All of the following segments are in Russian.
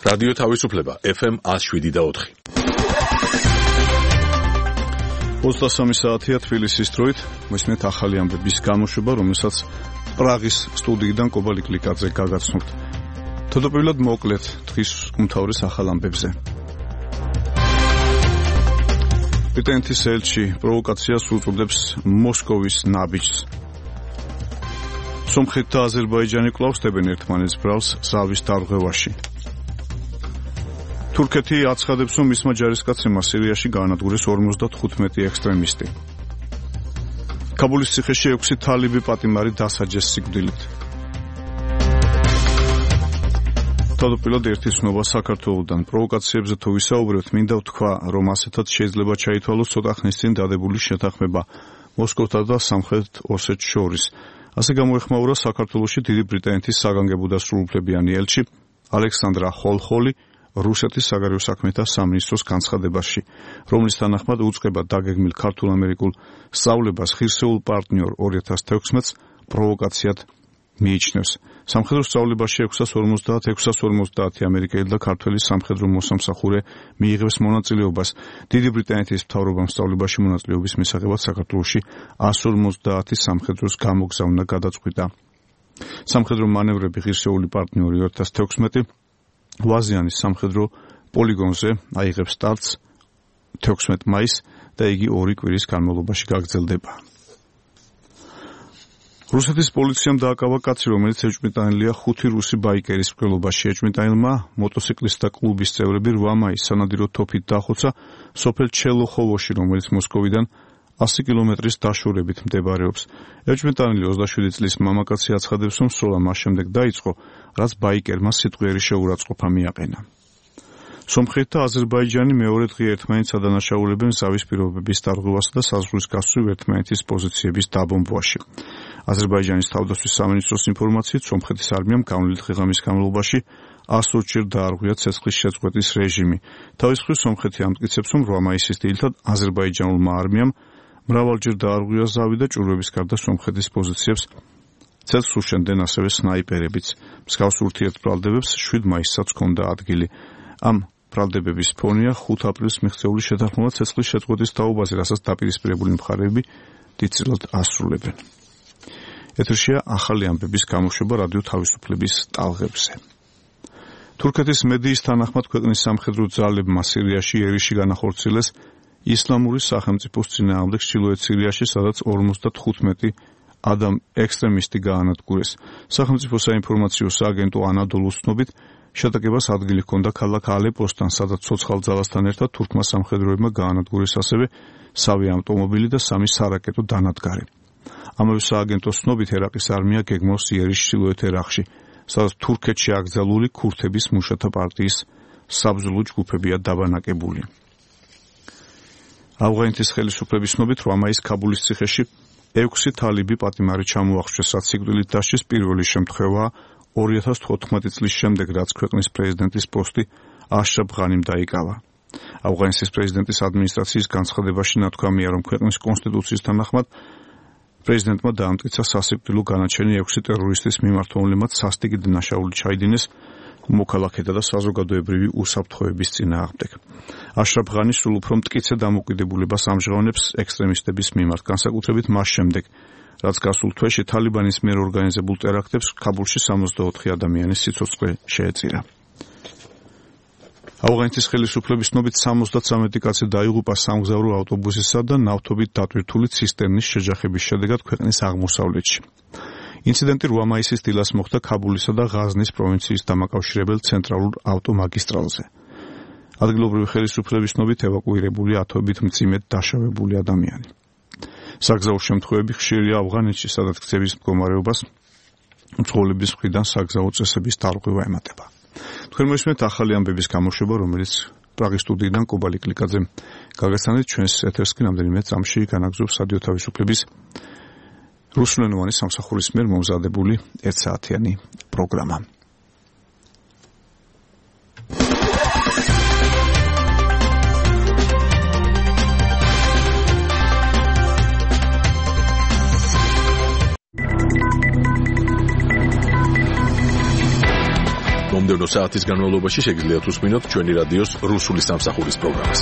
რადიო თავისუფლება FM 107.4. 23 საათია თბილისის დროით, მისმენთ ახალი ამბების გამოშვება, რომელსაც პრაღის სტუდიიდან კობალი კლიკაძე გაგაცნობთ. თავდაპირველად მოკლედ დღის უმთავრეს ახალ ამბებზე. ბრიტანეთის ელჩი პროვოკაციას უწოდებს მოსკოვის ნაბიჯს. სომხეთი და აზერბაიჯანი კვლავ ხდებენ ერთმანეთს ბრალს ზავის დარღვევაში. თურქეთი აცხადებს, რომ მისმა ჯარისკაცებმა სირიაში გაანადგურეს 55 ექსტრემისტი. კაბულის ციხეში 6 თალიბი პატიმარი დასაჯეს სიკვდილით. თავდაპირველად ერთი ცნობა საქართველოდან პროვოკაციებზე თუ ვისაუბრებთ, მინდა ვთქვა, რომ ასეთად შეიძლება ჩაითვალოს ცოტა ხნის წინ დადებული შეთანხმება მოსკოვსა და სამხრეთ ოსეთს შორის. ასე გამოეხმაურა საქართველოში დიდი ბრიტანეთის საგანგებო და სრულუფლებიანი ელჩი ალექსანდრა ხოლხოლი რუსეთის საგარეო საქმეთა სამინისტროს განცხადებაში, რომლის თანახმად უწყება დაგეგმილ ქართულ-ამერიკულ სწავლებას ღირსეულ პარტნიორ 2016-ს პროვოკაციად მიიჩნევს. სამხედრო სწავლებაში 650 ამერიკელი და ქართველი სამხედრო მოსამსახურე მიიღებს მონაწილეობას. დიდი ბრიტანეთის მთავრობამ სწავლებაში მონაწილეობის მისაღებად საქართველოში 150 სამხედროს გამოგზავნა გადაწყვიტა. სამხედრო მანევრები ღირსეული პარტნიორი 2016 ვაზიანის სამხედრო პოლიგონზე აიღებს სტარტს 16 მაისს და იგი 2 კვირის განმავლობაში გაგრძელდება. რუსეთის პოლიციამ დააკავა კაცი, რომელიც ეჭვმიტანილია 5 რუსი ბაიკერის მკვლელობაში. ეჭვმიტანილმა მოტოციკლისტთა კლუბის წევრები 8 მაისს სანადირო თოფით დახოცა სოფელ ჩელოხოვოში, რომელიც მოსკოვიდან 100 კილომეტრის დაშორებით მდებარეობს. ეჭვმიტანილი 27 წლის მამაკაცი აცხადებს, რომ სროლა მას შემდეგ დაიწყო, რაც ბაიკერმა სიტყვიერი შეურაცხყოფა მიაყენა. სომხეთი და აზერბაიჯანი მეორე დღე ერთმანეთს ადანაშაულებენ ზავის პირობების დარღვევასა და საზღვრის გასწვრივ ერთმანეთის პოზიციების დაბომბვაში. აზერბაიჯანის თავდაცვის სამინისტროს ინფორმაციით, სომხეთის არმიამ გამოვლილი დღე-ღამის განმავლობაში 120-ჯერ დაარღვია ცეცხლის შეწყვეტის რეჟიმი. თავის მხრივ სომხეთი ამტკიცებს, რომ 8 მაისის დილით აზერბაიჯანულმა არმიამ მრავალჯერ დაარღვია ზავი და ჭურვების გარდა სომხეთის პოზიციებს ცეცხლს უშენდნენ ასევე სნაიპერებიც. მსგავს ურთიერთბრალდებებს 7 მაისსაც ჰქონდა ადგილი. ამ ბრალდებების ფონია 5 აპრილს მიღწეული შეთანხმება ცეცხლის შეწყვეტის თაობაზე, რასაც დაპირისპირებული მხარეები დიდწილად ასრულებენ. ეთერშია ახალი ამბების გამოშვება რადიო თავისუფლების ტალღებზე. თურქეთის მედიის თანახმად ქვეყნის სამხედრო ძალებმა სირიაში ერიში განახორციელეს ისლამური სახელმწიფოს წინააღმდეგ ჩრდილოეთ სირიაში, სადაც 55 ექსტრემისტი გაანადგურეს. სახელმწიფო საინფორმაციო სააგენტო ანადოლუს ცნობით, შეტაკებას ადგილი ჰქონდა ქალაქ ალეპოსთან, სადაც ცოცხალ ძალასთან ერთად თურქმა სამხედროებმა გაანადგურეს ასევე სამი ავტომობილი და 3 სარაკეტო დანადგარი. ამავე სააგენტოს ცნობით, ერაყის არმია გეგმავს იერიშ ჩრდილოეთ ერაყში, სადაც თურქეთში აკრძალული ქურთების მუშათა პარტიის საბრძოლო ჯგუფებია დაბანაკებული. ავღანეთის ხელისუფლების ცნობით, 8 მაისს ქაბულის ციხეში 6 თალიბი პატიმარი ჩამოახშვეს, რაც სიკვდილით დასჯის პირველი შემთხვევაა 2014 წლის შემდეგ, რაც ქვეყნის პრეზიდენტის პოსტი აშრაფ ღანიმ დაიკავა. ავღანეთის პრეზიდენტის ადმინისტრაციის განცხადებაში ნათქვამია, რომ ქვეყნის კონსტიტუციის თანახმად პრეზიდენტმა დაამტკიცა სასიკვდილო განაჩენი 6 ტერორისტის მიმართ, რომლებმაც სასტიკი დანაშაული ჩაიდინეს მოქალაქეთა და საზოგადოებრივი უსაფრთხოების წინააღმდეგ. აშრაფ ღანი სულ უფრო მტკიცე დამოკიდებულებას ამჟღავნებს ექსტრემისტების მიმართ, განსაკუთრებით მას შემდეგ, რაც გასულ თვეში თალიბანის მიერ ორგანიზებულ ტერაქტებს ქაბულში 64 ადამიანის სიცოცხლე შეეწირა. ავღანეთის ხელისუფლების ცნობით 73 კაცი დაიღუპა სამგზავრო ავტობუსისა და ნავთობით დატვირთული ცისტერნის შეჯახების შედეგად ქვეყნის აღმოსავლეთში. ინციდენტი 8 მაისის დილას მოხდა ქაბულისა და ღაზნის პროვინციის დამაკავშირებელ ცენტრალურ ავტომაგისტრალზე. ადგილობრივი ხელისუფლების ცნობით ევაკუირებული ათობით მძიმედ დაშავებული ადამიანი. საგზაო შემთხვევები ხშირია ავღანეთში, სადაც გზების მდგომარეობას მძღოლების მხრიდან საგზაო წესების დარღვევა ემატება. თქვენ მოისმენთ ახალი ამბების გამოშვება, რომელიც პრაღის სტუდიიდან კობალი კლიკაძემ გაგაცანეთ. ჩვენს ეთერს კი რამდენიმე წამში განაგზობს რადიო თავისუფლების რუსულენოვანი სამსახურის მიერ მომზადებული 1 საათიანი პროგრამა. მომდევნო საათის განმავლობაში შეგიძლიათ უსმინოთ ჩვენი რადიოს რუსული სამსახურის პროგრამას.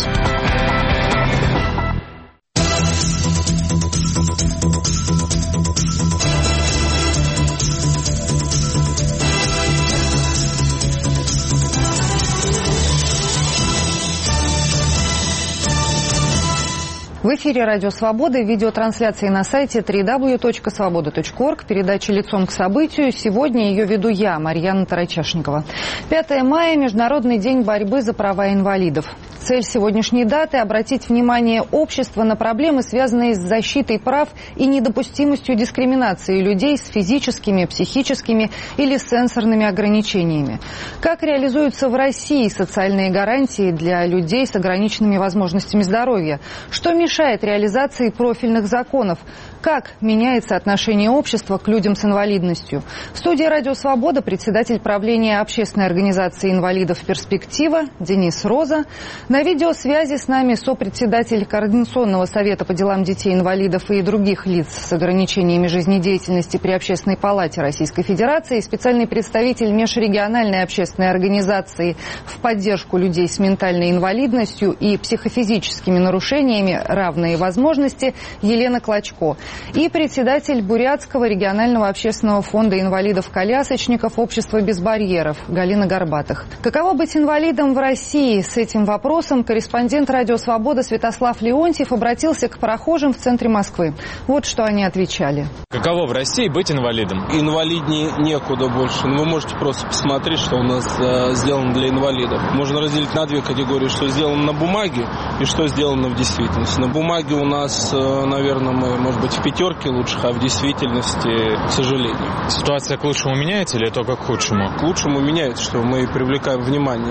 В эфире «Радио Свобода» и видеотрансляции на сайте www.svoboda.org. Передача «Лицом к событию». Сегодня ее веду я, Марьяна Тарачешникова. 5 мая – Международный день борьбы за права инвалидов. Цель сегодняшней даты – обратить внимание общества на проблемы, связанные с защитой прав и недопустимостью дискриминации людей с физическими, психическими или сенсорными ограничениями. Как реализуются в России социальные гарантии для людей с ограниченными возможностями здоровья? Что мешает реализации профильных законов? Как меняется отношение общества к людям с инвалидностью? В студии «Радио Свобода» председатель правления общественной организации инвалидов «Перспектива» Денис Роза. На видеосвязи с нами сопредседатель Координационного совета по делам детей-инвалидов и других лиц с ограничениями жизнедеятельности при Общественной палате Российской Федерации, специальный представитель межрегиональной общественной организации в поддержку людей с ментальной инвалидностью и психофизическими нарушениями «Равные возможности» Елена Клочко и председатель Бурятского регионального общественного фонда инвалидов-колясочников «Общество без барьеров» Галина Горбатых. Каково быть инвалидом в России? С этим вопросом корреспондент «Радио Свобода» Святослав Леонтьев обратился к прохожим в центре Москвы. Вот что они отвечали. Каково в России быть инвалидом? Инвалиднее некуда больше. Вы можете просто посмотреть, что у нас сделано для инвалидов. Можно разделить на две категории, что сделано на бумаге и что сделано в действительности. На бумаге у нас, наверное, мы, может быть, в пятерке лучших, а в действительности, к сожалению. Ситуация к лучшему меняется или только к худшему? К лучшему меняется, что мы привлекаем внимание.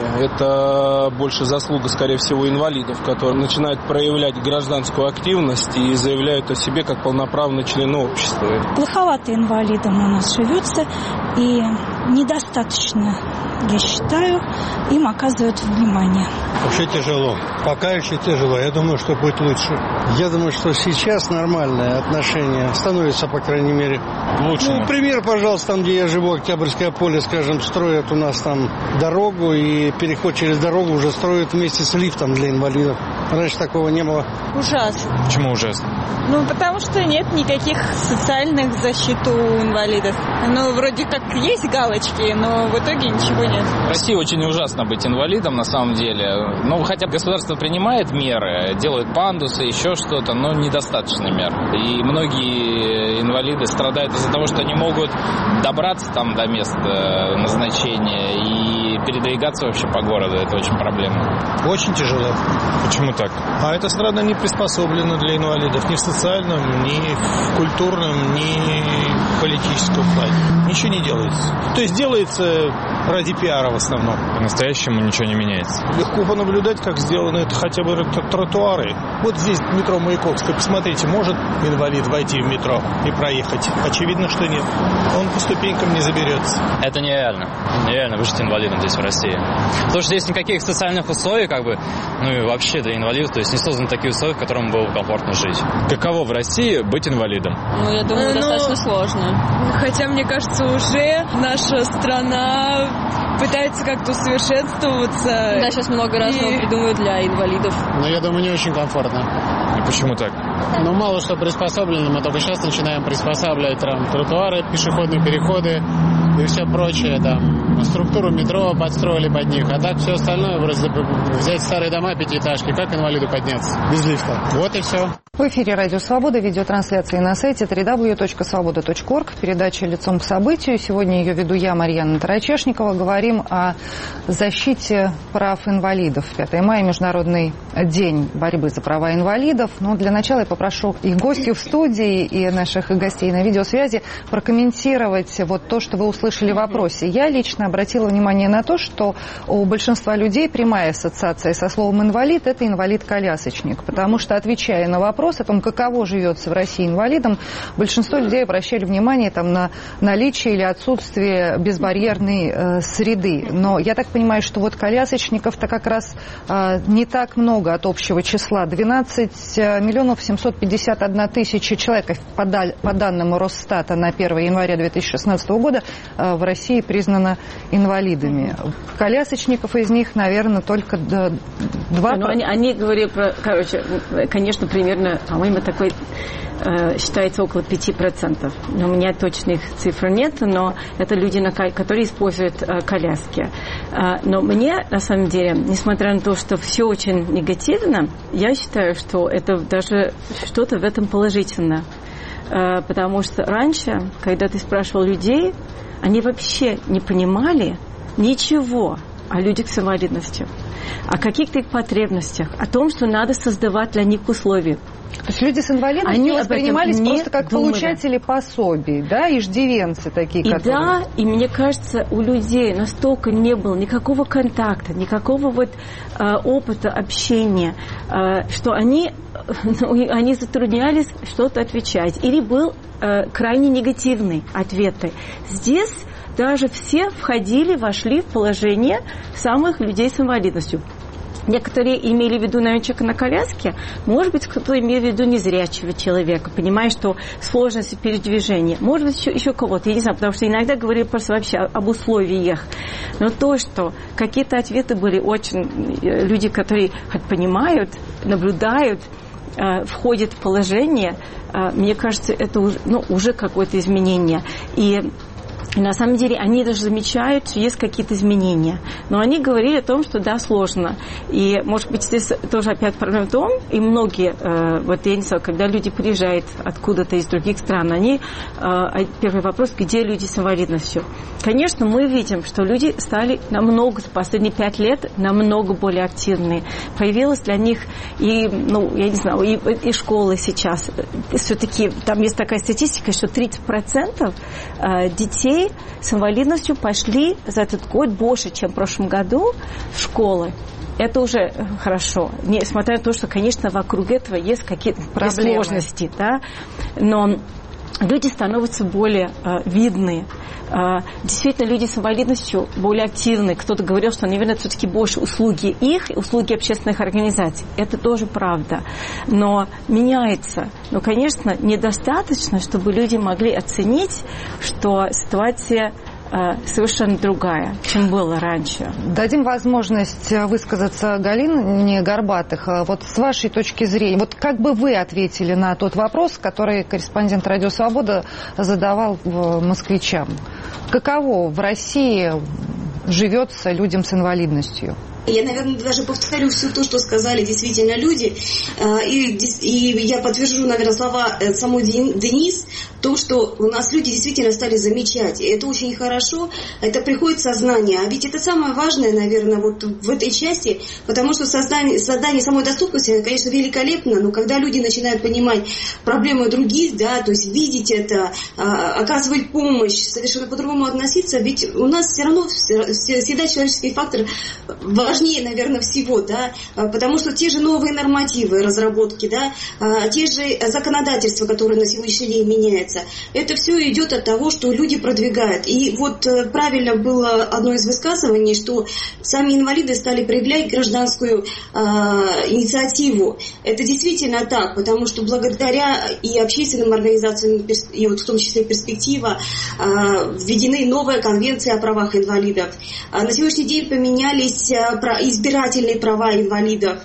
Это больше заслуга, скорее всего, инвалидов, которые начинают проявлять гражданскую активность и заявляют о себе как полноправные члены общества. Плоховато инвалидам у нас живется, и недостаточно, я считаю, им оказывают внимание. Вообще тяжело. Пока еще тяжело. Я думаю, что будет лучше. Я думаю, что сейчас нормальное отношение становится, по крайней мере, лучше. Ну, пример, пожалуйста, там, где я живу, Октябрьское поле, скажем, строят у нас там дорогу, и переход через дорогу уже строят вместе с лифтом для инвалидов. Раньше такого не было. Ужасно. Почему ужасно? Ну, потому что нет никаких социальных защит у инвалидов. Ну, вроде как есть галочки, но в итоге ничего нет. В России очень ужасно быть инвалидом, на самом деле. Ну, хотя государство принимает меры, делает пандусы, еще что-то, но недостаточно мер. И многие инвалиды страдают из-за того, что не могут добраться там до места назначения и передвигаться вообще по городу. Это очень проблемно. Очень тяжело. Почему так? А эта страна не приспособлена для инвалидов ни в социальном, ни в культурном, ни в политическом плане. Ничего не делается. То есть делается ради пиара в основном. По-настоящему ничего не меняется. Легко понаблюдать, как сделаны это хотя бы тротуары. Вот здесь метро Маяковская. Посмотрите, может инвалид войти в метро и проехать? Очевидно, что нет. Он по ступенькам не заберется. Это нереально. Нереально выжить инвалидом здесь в России. Потому что здесь никаких социальных условий, ну и вообще для инвалидов, то есть не созданы такие условия, в которых было бы комфортно жить. Каково в России быть инвалидом? Ну, я думаю, достаточно сложно. Хотя, мне кажется, уже наша страна пытается как-то усовершенствоваться. Да, сейчас много разного придумывают для инвалидов. Но я думаю, не очень комфортно. И почему так? Ну, мало что приспособлено. Мы только сейчас начинаем приспосабливать там тротуары, пешеходные переходы и все прочее. Там структуру метро подстроили под них. А так все остальное, вроде взять старые дома, пятиэтажки, как инвалиду подняться? Без лифта. Вот и все. В эфире «Радио Свобода», видеотрансляции на сайте www.svoboda.org. Передача «Лицом к событию». Сегодня ее веду я, Марьяна Тарачешникова. Говорим о защите прав инвалидов. 5 мая – Международный день борьбы за права инвалидов. Но для начала я попрошу и гостью в студии, и наших гостей на видеосвязи прокомментировать вот то, что вы услышали в вопросе. Я лично обратила внимание на то, что у большинства людей прямая ассоциация со словом «инвалид» – это инвалид-колясочник. Потому что, отвечая на вопрос о том, каково живется в России инвалидам, большинство людей обращали внимание на наличие или отсутствие безбарьерной среды. Но я так понимаю, что вот колясочников-то как раз не так много от общего числа. 12 миллионов 751 тысяча человек по данным Росстата на 1 января 2016 года в России признано инвалидами. Колясочников из них, наверное, только 2%. Они говорили про, конечно, примерно, по-моему, такой считается около 5%. Но у меня точных цифр нет, но это люди, которые используют коляски. Но мне, на самом деле, несмотря на то, что все очень негативно, я считаю, что это даже что-то в этом положительное. Потому что раньше, когда ты спрашивал людей, они вообще не понимали ничего о людях с инвалидностью, о каких-то их потребностях, о том, что надо создавать для них условия. То есть люди с инвалидностью воспринимались просто как получатели пособий, да, иждивенцы такие, которые... Да, и мне кажется, у людей настолько не было никакого контакта, никакого опыта общения, что они затруднялись что-то отвечать. Или был крайне негативный ответы. Здесь даже все вошли в положение самых людей с инвалидностью. Некоторые имели в виду, наверное, человека на коляске, может быть, кто-то имел в виду незрячего человека, понимая, что сложности передвижения. Может быть, еще кого-то, я не знаю, потому что иногда говорили просто вообще об условиях. Но то, что какие-то ответы были очень... Люди, которые понимают, наблюдают, входят в положение, мне кажется, это уже какое-то изменение. И на самом деле они даже замечают, что есть какие-то изменения. Но они говорили о том, что да, сложно. И, может быть, здесь тоже опять проблема в том, и многие, я не знаю, когда люди приезжают откуда-то из других стран, первый вопрос, где люди с инвалидностью? Конечно, мы видим, что люди стали за последние 5 лет намного более активные. Появилась для них и школы сейчас. Все-таки там есть такая статистика, что 30% детей с инвалидностью пошли за этот год больше, чем в прошлом году, в школы. Это уже хорошо. Несмотря на то, что, конечно, вокруг этого есть какие-то сложности. Да? Но люди становятся более видны. Действительно, люди с инвалидностью более активны. Кто-то говорил, что, наверное, все-таки больше услуги общественных организаций. Это тоже правда. Но меняется. Но, конечно, недостаточно, чтобы люди могли оценить, что ситуация совершенно другая, чем было раньше. Дадим возможность высказаться Галине Горбатых. Вот с вашей точки зрения, как бы вы ответили на тот вопрос, который корреспондент «Радио Свобода» задавал москвичам? Каково в России живется людям с инвалидностью? Я, наверное, даже повторю все то, что сказали действительно люди. И я подтвержу, наверное, слова самой Денис, то, что у нас люди действительно стали замечать. И это очень хорошо, это приходит сознание. А ведь это самое важное, наверное, в этой части, потому что создание самой доступности, конечно, великолепно, но когда люди начинают понимать проблемы других, да, то есть видеть это, оказывать помощь, совершенно по-другому относиться, ведь у нас все равно всегда человеческий фактор важнее, наверное, всего, да, потому что те же новые нормативы, разработки, да, те же законодательства, которые на сегодняшний день меняются, это все идет от того, что люди продвигают. И правильно было одно из высказываний, что сами инвалиды стали проявлять гражданскую инициативу. Это действительно так, потому что благодаря и общественным организациям, и в том числе «Перспектива», введены новая конвенция о правах инвалидов. На сегодняшний день поменялись избирательные права инвалидов.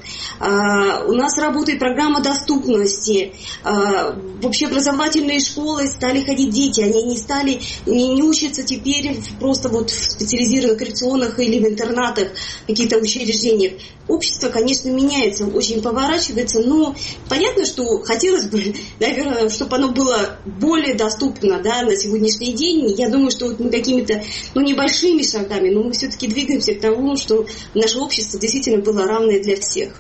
У нас работает программа доступности. В общеобразовательные школы стали ходить дети. Они не учатся теперь просто в специализированных коррекционных или в интернатах, каких-то учреждениях. Общество, конечно, меняется, очень поворачивается, но понятно, что хотелось бы, наверное, чтобы оно было более доступно, да, на сегодняшний день. Я думаю, что мы какими-то небольшими шагами, но мы все-таки двигаемся к тому, что наше общество действительно было равное для всех.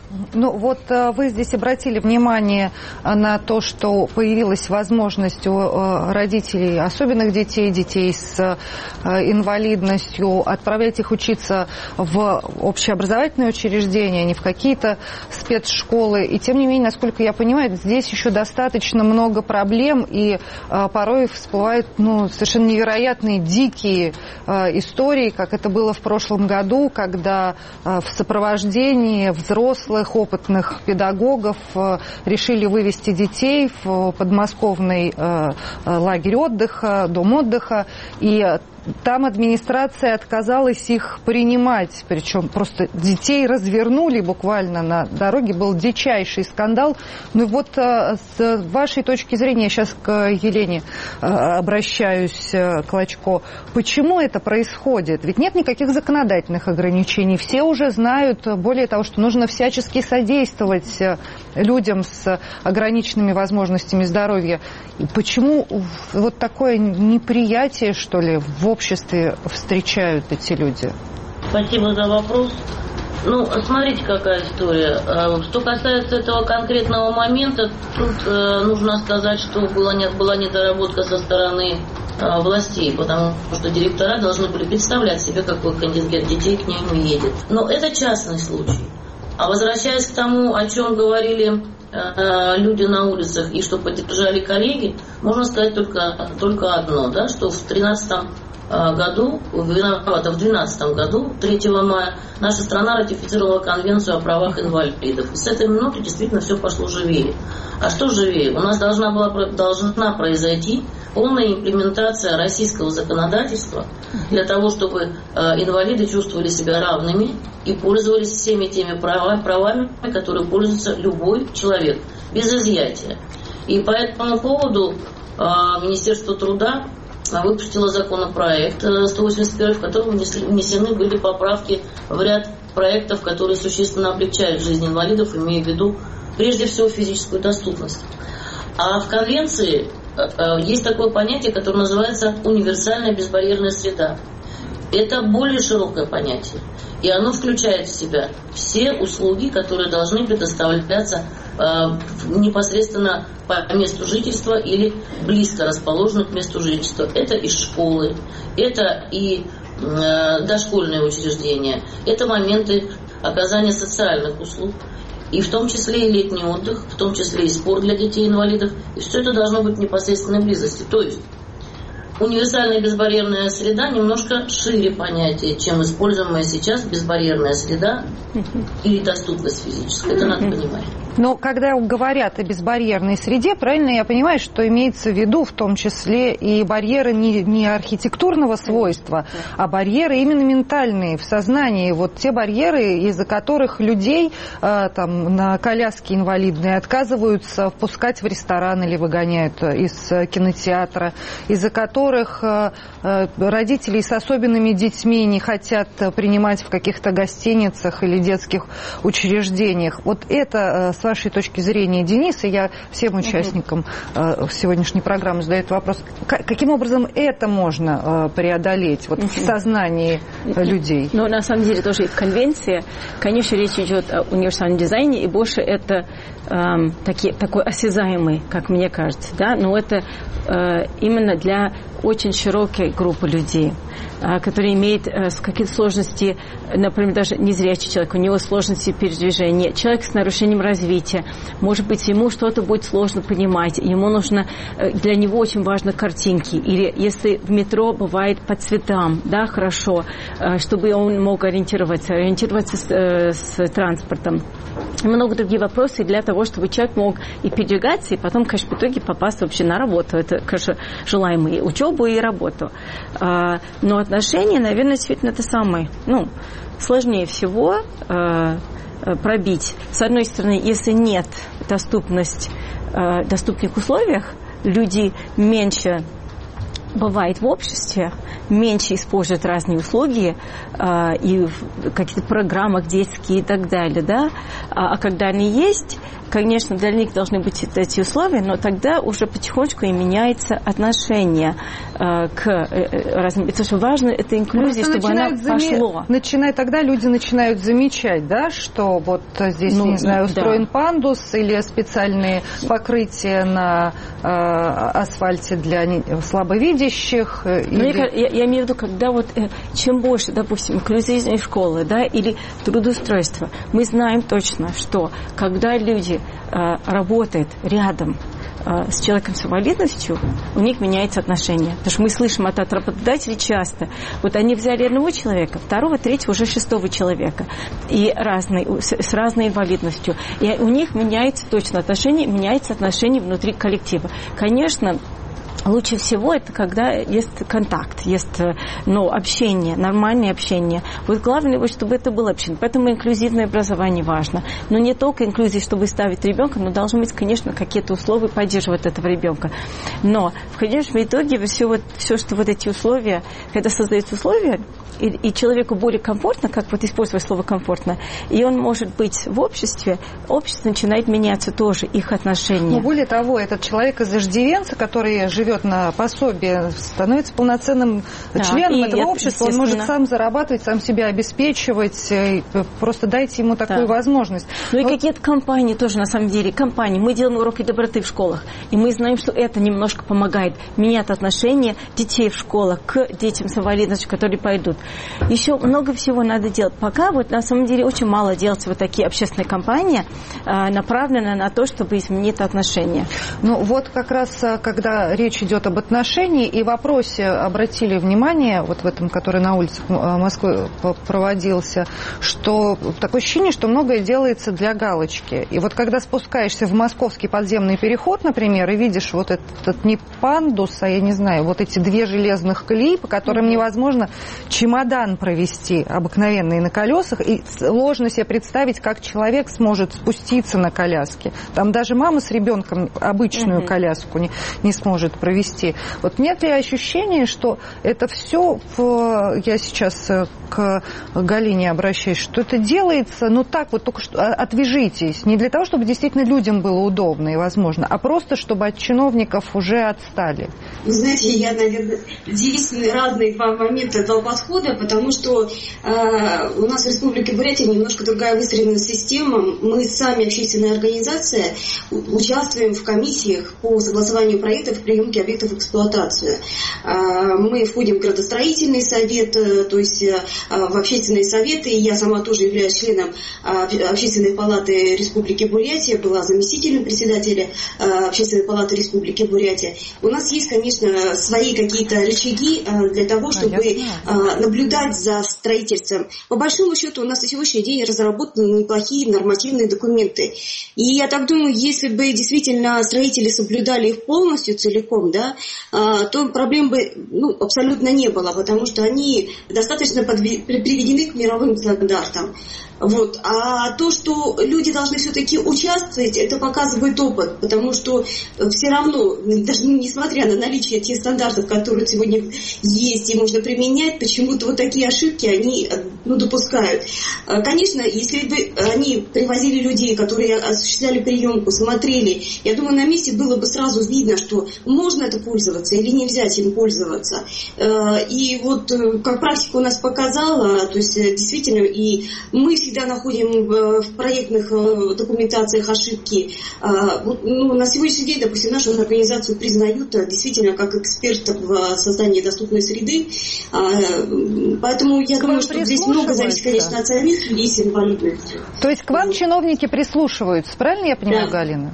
Вы здесь обратили внимание на то, что появилась возможность у родителей особенных детей с инвалидностью, отправлять их учиться в общеобразовательные учреждения, а не в какие-то спецшколы. И тем не менее, насколько я понимаю, здесь еще достаточно много проблем, и порой всплывают совершенно невероятные, дикие истории, как это было в прошлом году, когда в сопровождении взрослых, опытных педагогов решили вывести детей в подмосковный лагерь отдыха, дом отдыха, и там администрация отказалась их принимать, причем просто детей развернули буквально на дороге, был дичайший скандал. Ну вот с вашей точки зрения, я сейчас к Елене обращаюсь, Клочко, почему это происходит? Ведь нет никаких законодательных ограничений, все уже знают, более того, что нужно всячески содействовать людям с ограниченными возможностями здоровья. И почему вот такое неприятие, что ли, в обществе встречают эти люди? Спасибо за вопрос. Ну, смотрите, какая история. Что касается этого конкретного момента, тут нужно сказать, что была недоработка со стороны властей, потому что директора должны были представлять себе, какой контингент детей к ним едет. Но это частный случай. А возвращаясь к тому, о чем говорили люди на улицах и что поддержали коллеги, можно сказать только одно, да, что в 2012 году, 3 мая, наша страна ратифицировала Конвенцию о правах инвалидов. И с этой минуты действительно все пошло живее. А что живее? У нас должна произойти полная имплементация российского законодательства для того, чтобы инвалиды чувствовали себя равными и пользовались всеми теми правами, которые пользуется любой человек, без изъятия. И по этому поводу Министерство труда выпустила законопроект 181, в котором внесены были поправки в ряд проектов, которые существенно облегчают жизнь инвалидов, имея в виду прежде всего физическую доступность. А в Конвенции есть такое понятие, которое называется универсальная безбарьерная среда. Это более широкое понятие. И оно включает в себя все услуги, которые должны предоставляться непосредственно по месту жительства или близко расположены к месту жительства. Это и школы, это и дошкольные учреждения, это моменты оказания социальных услуг, и в том числе и летний отдых, в том числе и спорт для детей-инвалидов. И все это должно быть в непосредственной близости. То есть универсальная безбарьерная среда немножко шире понятие, чем используемая сейчас безбарьерная среда или доступность физическая. Это надо понимать. Но когда говорят о безбарьерной среде, правильно я понимаю, что имеется в виду в том числе и барьеры не архитектурного свойства, а барьеры именно ментальные, в сознании. Вот те барьеры, из-за которых людей там, на коляске инвалидные отказываются впускать в ресторан или выгоняют из кинотеатра, из-за которых родители с особенными детьми не хотят принимать в каких-то гостиницах или детских учреждениях. Вот это, с вашей точки зрения, Денис, и я всем участникам сегодняшней программы задаю вопрос, каким образом это можно преодолеть вот, в сознании людей? Ну, на самом деле, тоже и в конвенции, конечно, речь идет о универсальном дизайне, и больше это такой осязаемый, как мне кажется, да, но это именно для очень широкой группы людей, которые имеют какие-то сложности, например, даже незрячий человек, у него сложности передвижения, человек с нарушением развития, может быть, ему что-то будет сложно понимать, ему нужно, для него очень важны картинки, или если в метро бывает по цветам, да, хорошо, чтобы он мог ориентироваться с транспортом. Много других вопросов для того, чтобы человек мог и передвигаться, и потом, конечно, в итоге попасть вообще на работу. Это, конечно, желаемо и учебу, и работу. Но отношения, наверное, действительно это самое, сложнее всего пробить. С одной стороны, если нет доступных условиях, люди меньше бывает в обществе, меньше используют разные услуги и в каких-то программах детские и так далее, да. А когда они есть, конечно, для них должны быть эти условия, но тогда уже потихонечку и меняется отношение к разным. Это что важно, это инклюзия, чтобы она пошло. Тогда люди начинают замечать, да, что вот здесь, устроен пандус или специальные покрытия на асфальте для слабовидящих. Я имею в виду, когда чем больше, допустим, инклюзивной школы, да, или трудоустройства, мы знаем точно, что когда люди работают рядом с человеком с инвалидностью, у них меняется отношение. Потому что мы слышим от работодателей часто, вот они взяли одного человека, второго, третьего, уже шестого человека, и с разной инвалидностью. И у них меняется точно отношение, меняется отношение внутри коллектива. Конечно, Лучше всего это когда есть контакт, есть общение, нормальное общение. Вот главное, чтобы это было общение. Поэтому инклюзивное образование важно. Но не только инклюзия, чтобы ставить ребенка, но должны быть, конечно, какие-то условия поддерживать этого ребенка. Но в конечном итоге все, что вот эти условия, когда создаются условия, и человеку более комфортно, как вот использовать слово комфортно, и он может быть в обществе, общество начинает меняться тоже, их отношения. Но более того, этот человек из иждивенца, который живет на пособие, становится полноценным членом этого общества, он может сам зарабатывать, сам себя обеспечивать, просто дайте ему такую возможность. Ну и какие-то компании тоже, на самом деле, мы делаем уроки доброты в школах, и мы знаем, что это немножко помогает менять отношение детей в школах к детям с инвалидностью, которые пойдут. Еще много всего надо делать. Пока на самом деле очень мало делается такие общественные кампании, направленные на то, чтобы изменить отношения. Ну вот как раз, когда речь идет об отношении, и в вопросе обратили внимание, вот в этом, который на улицах Москвы проводился, что такое ощущение, что многое делается для галочки. И вот когда спускаешься в московский подземный переход, например, и видишь вот этот не пандус, а я не знаю, вот эти 2 железных колеи, по которым невозможно чемодан провести обыкновенный на колесах, и сложно себе представить, как человек сможет спуститься на коляске. Там даже мама с ребенком обычную коляску не сможет провести. Вот нет ли ощущения, что это все, я сейчас к Галине обращаюсь, что это делается, так вот только что отвяжитесь, не для того, чтобы действительно людям было удобно и возможно, а просто, чтобы от чиновников уже отстали? Вы знаете, я, наверное, здесь разные два момента, два подхода, потому что у нас в Республике Бурятия немножко другая выстроена система. Мы сами, общественная организация, участвуем в комиссиях по согласованию проектов в приемке объектов в эксплуатацию. Мы входим в градостроительный совет, то есть в общественные советы. Я сама тоже являюсь членом Общественной палаты Республики Бурятия, была заместителем председателя Общественной палаты Республики Бурятия. У нас есть, конечно, свои какие-то рычаги для того, чтобы наблюдать за строительством. По большому счету у нас на сегодняшний день разработаны неплохие нормативные документы. И я так думаю, если бы действительно строители соблюдали их полностью, целиком, то проблем бы абсолютно не было, потому что они достаточно приведены к мировым стандартам. Вот. А то, что люди должны все-таки участвовать, это показывает опыт, потому что все равно, даже несмотря на наличие тех стандартов, которые сегодня есть и можно применять, почему-то вот такие ошибки они допускают. Конечно, если бы они привозили людей, которые осуществляли приемку, смотрели, я думаю, на месте было бы сразу видно, что можно это пользоваться или нельзя этим пользоваться. И вот как практика у нас показала, то есть действительно, и мы всегда находим в проектных документациях ошибки. На сегодняшний день, допустим, нашу организацию признают действительно как эксперта в создании доступной среды. Поэтому я думаю, что здесь много зависит, конечно, от самих людей с инвалидностью. То есть к вам чиновники прислушиваются, правильно я понимаю, Галина?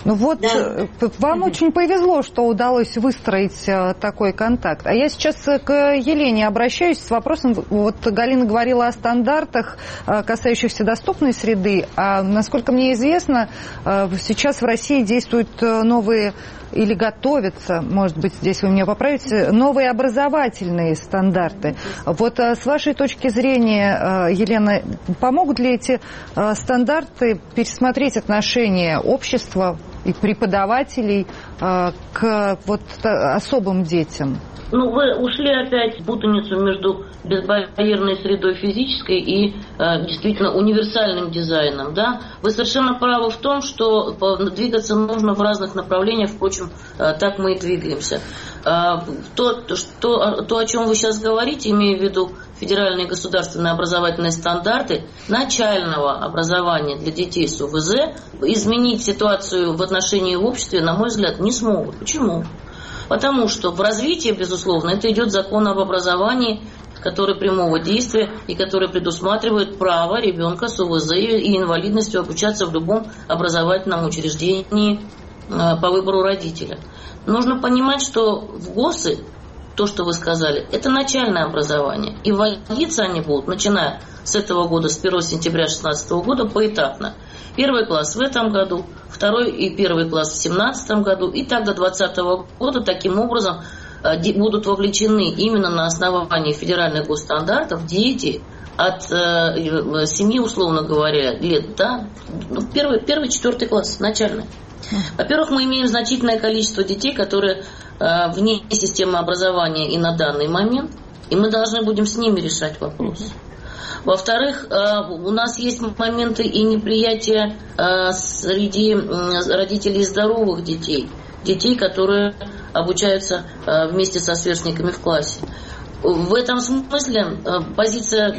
Вам очень повезло, что удалось выстроить такой контакт. А я сейчас к Елене обращаюсь с вопросом. Вот Галина говорила о стандартах, касающихся доступной среды. А насколько мне известно, сейчас в России действуют новые или готовятся, может быть, здесь вы меня поправите, новые образовательные стандарты. Вот с вашей точки зрения, Елена, помогут ли эти стандарты пересмотреть отношение общества и преподавателей к особым детям? Вы ушли опять в путаницу между безбарьерной средой физической и действительно универсальным дизайном. Да? Вы совершенно правы в том, что двигаться нужно в разных направлениях, впрочем, так мы и двигаемся. То, о чем вы сейчас говорите, имея в виду федеральные государственные образовательные стандарты начального образования для детей с УВЗ, изменить ситуацию в отношении в обществе, на мой взгляд, не смогут. Почему? Потому что в развитии, безусловно, это идет закон об образовании, который прямого действия и который предусматривает право ребенка с УВЗ и инвалидностью обучаться в любом образовательном учреждении по выбору родителя. Нужно понимать, что в ГОСы то, что вы сказали, это начальное образование. И вводиться они будут, начиная с этого года, с 1 сентября 2016 года, поэтапно. 1 класс в этом году, 2 и 1 класс в 2017 году, и так до 2020 года таким образом будут вовлечены именно на основании федеральных госстандартов дети от 7, условно говоря, лет, да, 1-4 класс, начальный. Во-первых, мы имеем значительное количество детей, которые вне системы образования и на данный момент, и мы должны будем с ними решать вопрос. Во-вторых, у нас есть моменты и неприятия среди родителей здоровых детей, которые обучаются вместе со сверстниками в классе. В этом смысле позиция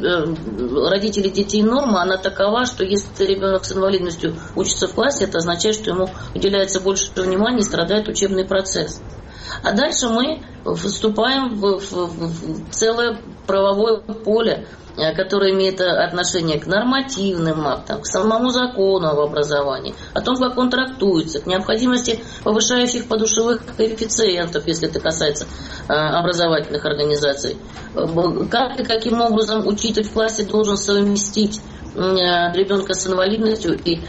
родителей детей норма, она такова, что если ребенок с инвалидностью учится в классе, это означает, что ему уделяется больше внимания и страдает учебный процесс. А дальше мы вступаем в целое правовое поле, которое имеет отношение к нормативным актам, к самому закону об образовании, о том, как он трактуется, к необходимости повышающих подушевых коэффициентов, если это касается образовательных организаций. Как и каким образом учитель в классе должен совместить ребенка с инвалидностью и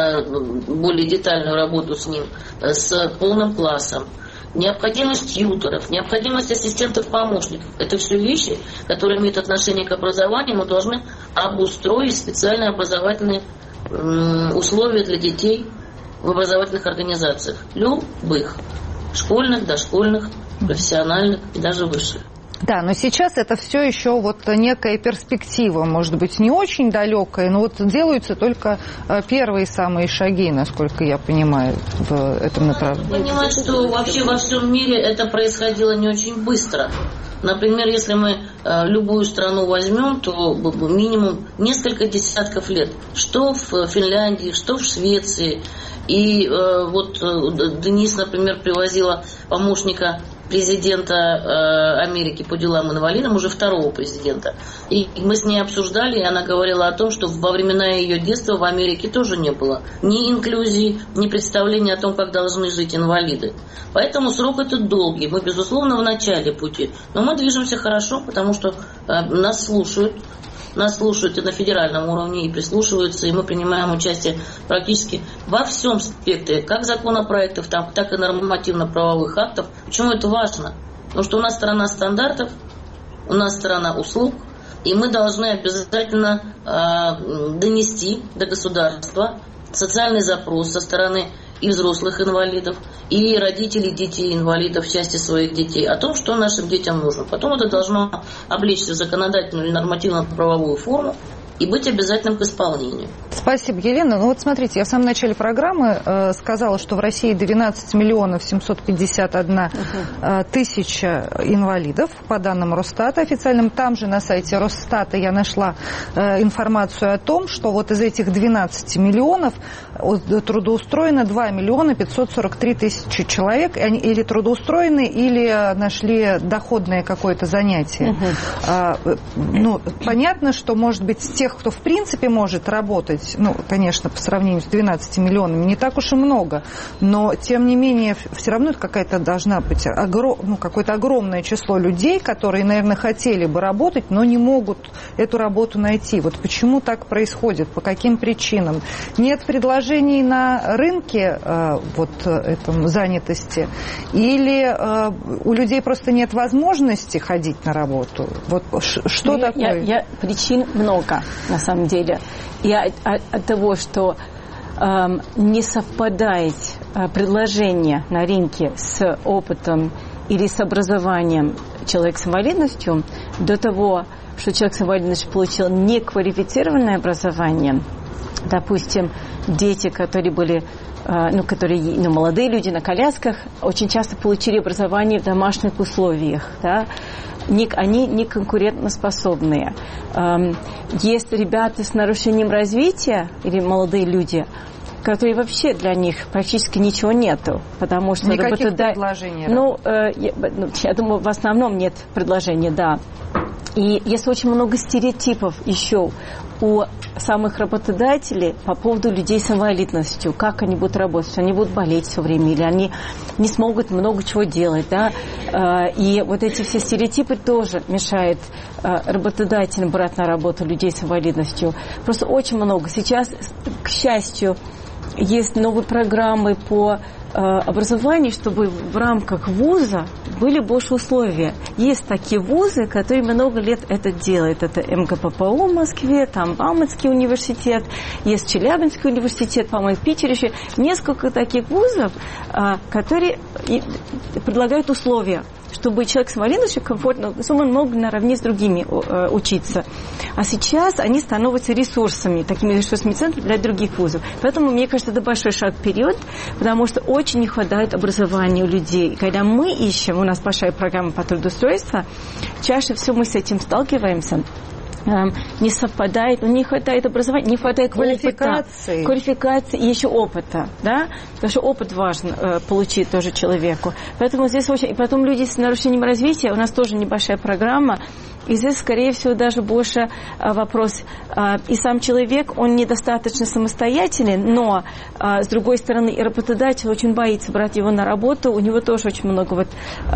более детальную работу с ним, с полным классом. Необходимость тьюторов, необходимость ассистентов-помощников. Это все вещи, которые имеют отношение к образованию. Мы должны обустроить специальные образовательные условия для детей в образовательных организациях. Любых. Школьных, дошкольных, профессиональных и даже высших. Да, но сейчас это все еще вот некая перспектива, может быть, не очень далекая, но вот делаются только первые самые шаги, насколько я понимаю, в этом направлении. Понимать, что вообще во всем мире это происходило не очень быстро. Например, если мы любую страну возьмем, то минимум несколько десятков лет. Что в Финляндии, что в Швеции. И вот Денис, например, привозила помощника президента Америки по делам инвалидам, уже второго президента. И мы с ней обсуждали, и она говорила о том, что во времена ее детства в Америке тоже не было ни инклюзии, ни представления о том, как должны жить инвалиды. Поэтому срок этот долгий. Мы, безусловно, в начале пути. Но мы движемся хорошо, потому что нас слушают. Нас слушают и на федеральном уровне, и прислушиваются, и мы принимаем участие практически во всем спектре, как законопроектов, так и нормативно-правовых актов. Почему это важно? Потому что у нас страна стандартов, у нас страна услуг, и мы должны обязательно донести до государства социальный запрос со стороны и взрослых инвалидов, и родителей детей-инвалидов в части своих детей о том, что нашим детям нужно. Потом это должно облечься в законодательную или нормативно-правовую форму и быть обязательным к исполнению. Спасибо, Елена. Ну вот смотрите, я в самом начале программы сказала, что в России 12 миллионов 751 тысяча инвалидов, по данным Росстата официальным. Там же на сайте Росстата я нашла информацию о том, что вот из этих 12 миллионов трудоустроено 2 миллиона 543 тысячи человек, или трудоустроены, или нашли доходное какое-то занятие. Ну, понятно, что, может быть, тех, кто в принципе может работать, ну, конечно, по сравнению с 12 миллионами, не так уж и много, но, тем не менее, все равно это какая-то должна быть какое-то огромное число людей, которые, наверное, хотели бы работать, но не могут эту работу найти. Вот почему так происходит, по каким причинам? Нет предложений на рынке этом занятости, или у людей просто нет возможности ходить на работу? Вот что такое? Причин много, на самом деле. И от того, что не совпадает предложение на рынке с опытом или с образованием человека с инвалидностью, до того, что человек с инвалидностью получил неквалифицированное образование, допустим, дети, которые были, молодые люди на колясках, очень часто получили образование в домашних условиях, да? Они не конкурентоспособные. Есть ребята с нарушением развития или молодые люди, которые вообще для них практически ничего нету, потому что никаких предложений. Я думаю, в основном нет предложений, да. И есть очень много стереотипов еще у самых работодателей по поводу людей с инвалидностью. Как они будут работать, что они будут болеть все время, или они не смогут много чего делать. Да? И вот эти все стереотипы тоже мешают работодателям брать на работу людей с инвалидностью. Просто очень много. Сейчас, к счастью, есть новые программы по образованию, чтобы в рамках вуза были больше условия. Есть такие вузы, которые много лет это делают. Это МГППУ в Москве, там Бауманский университет, есть Челябинский университет, по-моему, в Питере еще. Несколько таких вузов, которые предлагают условия, чтобы человек с инвалидностью комфортно, чтобы он мог наравне с другими учиться. А сейчас они становятся ресурсами, такими ресурсными центрами для других вузов. Поэтому, мне кажется, это большой шаг вперед, потому что очень не хватает образования у людей. И когда мы ищем, у нас большая программа по трудоустройству, чаще всего мы с этим сталкиваемся. Не совпадает, не хватает образования, не хватает квалификации и еще опыта, да? Потому что опыт важно получить тоже человеку. Поэтому здесь очень... И потом люди с нарушением развития, у нас тоже небольшая программа, и здесь, скорее всего, даже больше вопрос. И сам человек, он недостаточно самостоятелен, но, с другой стороны, и работодатель очень боится брать его на работу. У него тоже очень много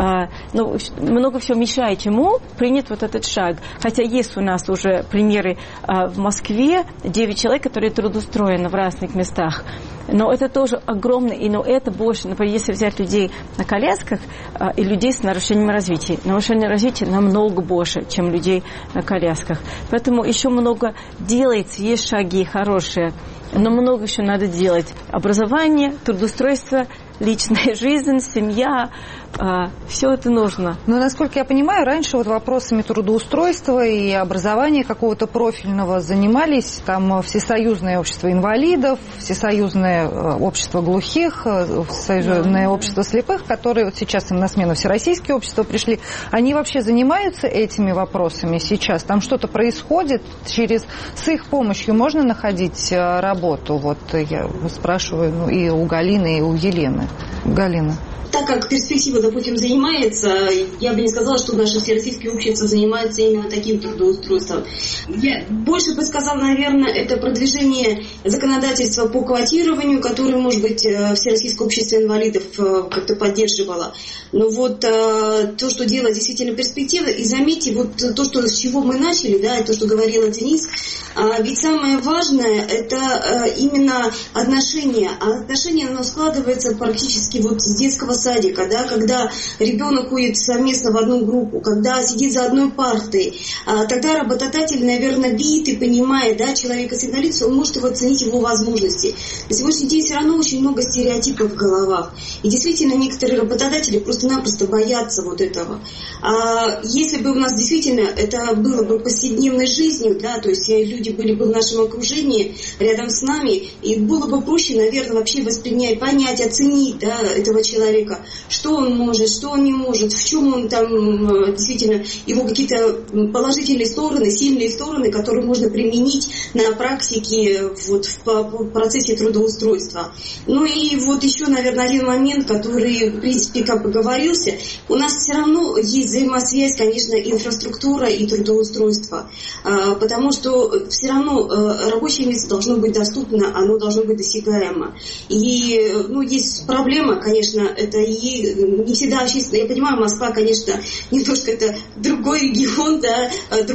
много всего мешает ему принять вот этот шаг. Хотя есть у нас уже примеры в Москве, 9 человек, которые трудоустроены в разных местах. Но это тоже огромно, но это больше, например, если взять людей на колясках и людей с нарушением развития. Нарушение развития намного больше, чем людей на колясках. Поэтому еще много делается, есть шаги хорошие, но много еще надо делать. Образование, трудоустройство, личная жизнь, семья, все это нужно. Но, насколько я понимаю, раньше вот вопросами трудоустройства и образования какого-то профильного занимались там Всесоюзное общество инвалидов, Всесоюзное общество глухих, Всесоюзное общество слепых, которые вот сейчас им на смену Всероссийские общества пришли. Они вообще занимаются этими вопросами сейчас? Там что-то происходит? С их помощью можно находить работу? Вот я спрашиваю и у Галины, и у Елены. Галина. Так как перспектива, допустим, занимается, я бы не сказала, что наше всероссийское общество занимается именно таким трудоустройством. Я больше бы сказала, наверное, это продвижение законодательства по квотированию, которое, может быть, Всероссийское общество инвалидов как-то поддерживало. Но вот то, что дело действительно перспектива, и заметьте, вот то, с чего мы начали, да, и то, что говорила Денис, ведь самое важное, это именно отношения. А отношения, оно складывается практически вот с детского садика, да, когда ребенок ходит совместно в одну группу, когда сидит за одной партой, тогда работодатель, наверное, видит и понимает, да, человека с инвалидностью, он может оценить его возможности. На сегодняшний день все равно очень много стереотипов в головах. И действительно, некоторые работодатели просто-напросто боятся вот этого. Если бы у нас действительно это было бы повседневной жизнью, да, то есть люди были бы в нашем окружении, рядом с нами, и было бы проще, наверное, вообще воспринять, понять, оценить, да, этого человека, что он может, что он не может, в чем он там действительно, его какие-то положительные стороны, сильные стороны, которые можно применить на практике вот, в процессе трудоустройства. Ну и вот еще, наверное, один момент, который, в принципе, как бы говорился, у нас все равно есть взаимосвязь, конечно, инфраструктура и трудоустройство, потому что все равно рабочее место должно быть доступно, оно должно быть досягаемо. И, ну, есть проблема, конечно, это и не всегда общественно. Я понимаю, Москва, конечно, немножко это другой регион, да,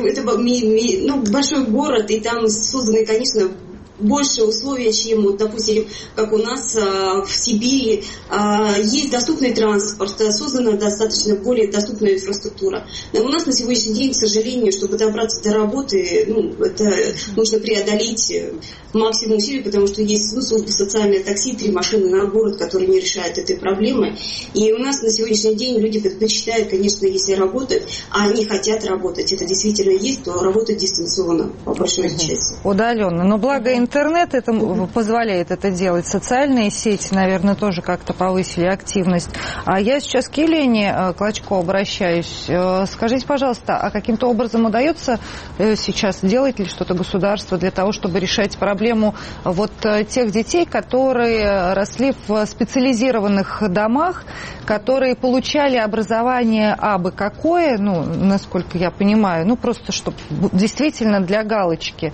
это большой город, и там созданы, конечно, больше условий, чем, вот, допустим, как у нас в Сибири. Есть доступный транспорт, создана достаточно более доступная инфраструктура. Но у нас на сегодняшний день, к сожалению, чтобы добраться до работы, это нужно преодолеть максимум усилий, потому что есть служба социальное такси, 3 машины на город, которые не решают этой проблемы. И у нас на сегодняшний день люди предпочитают, конечно, если работать, а они хотят работать, это действительно есть, то работать дистанционно, по большой части. Удаленно. Но благо интернет это позволяет это делать. Социальные сети, наверное, тоже как-то повысили активность. А я сейчас к Елене Клочко обращаюсь. Скажите, пожалуйста, а каким-то образом удается сейчас, делать ли что-то государство для того, чтобы решать проблему вот тех детей, которые росли в специализированных домах, которые получали образование абы какое, ну, насколько я понимаю, ну, просто чтобы действительно для галочки.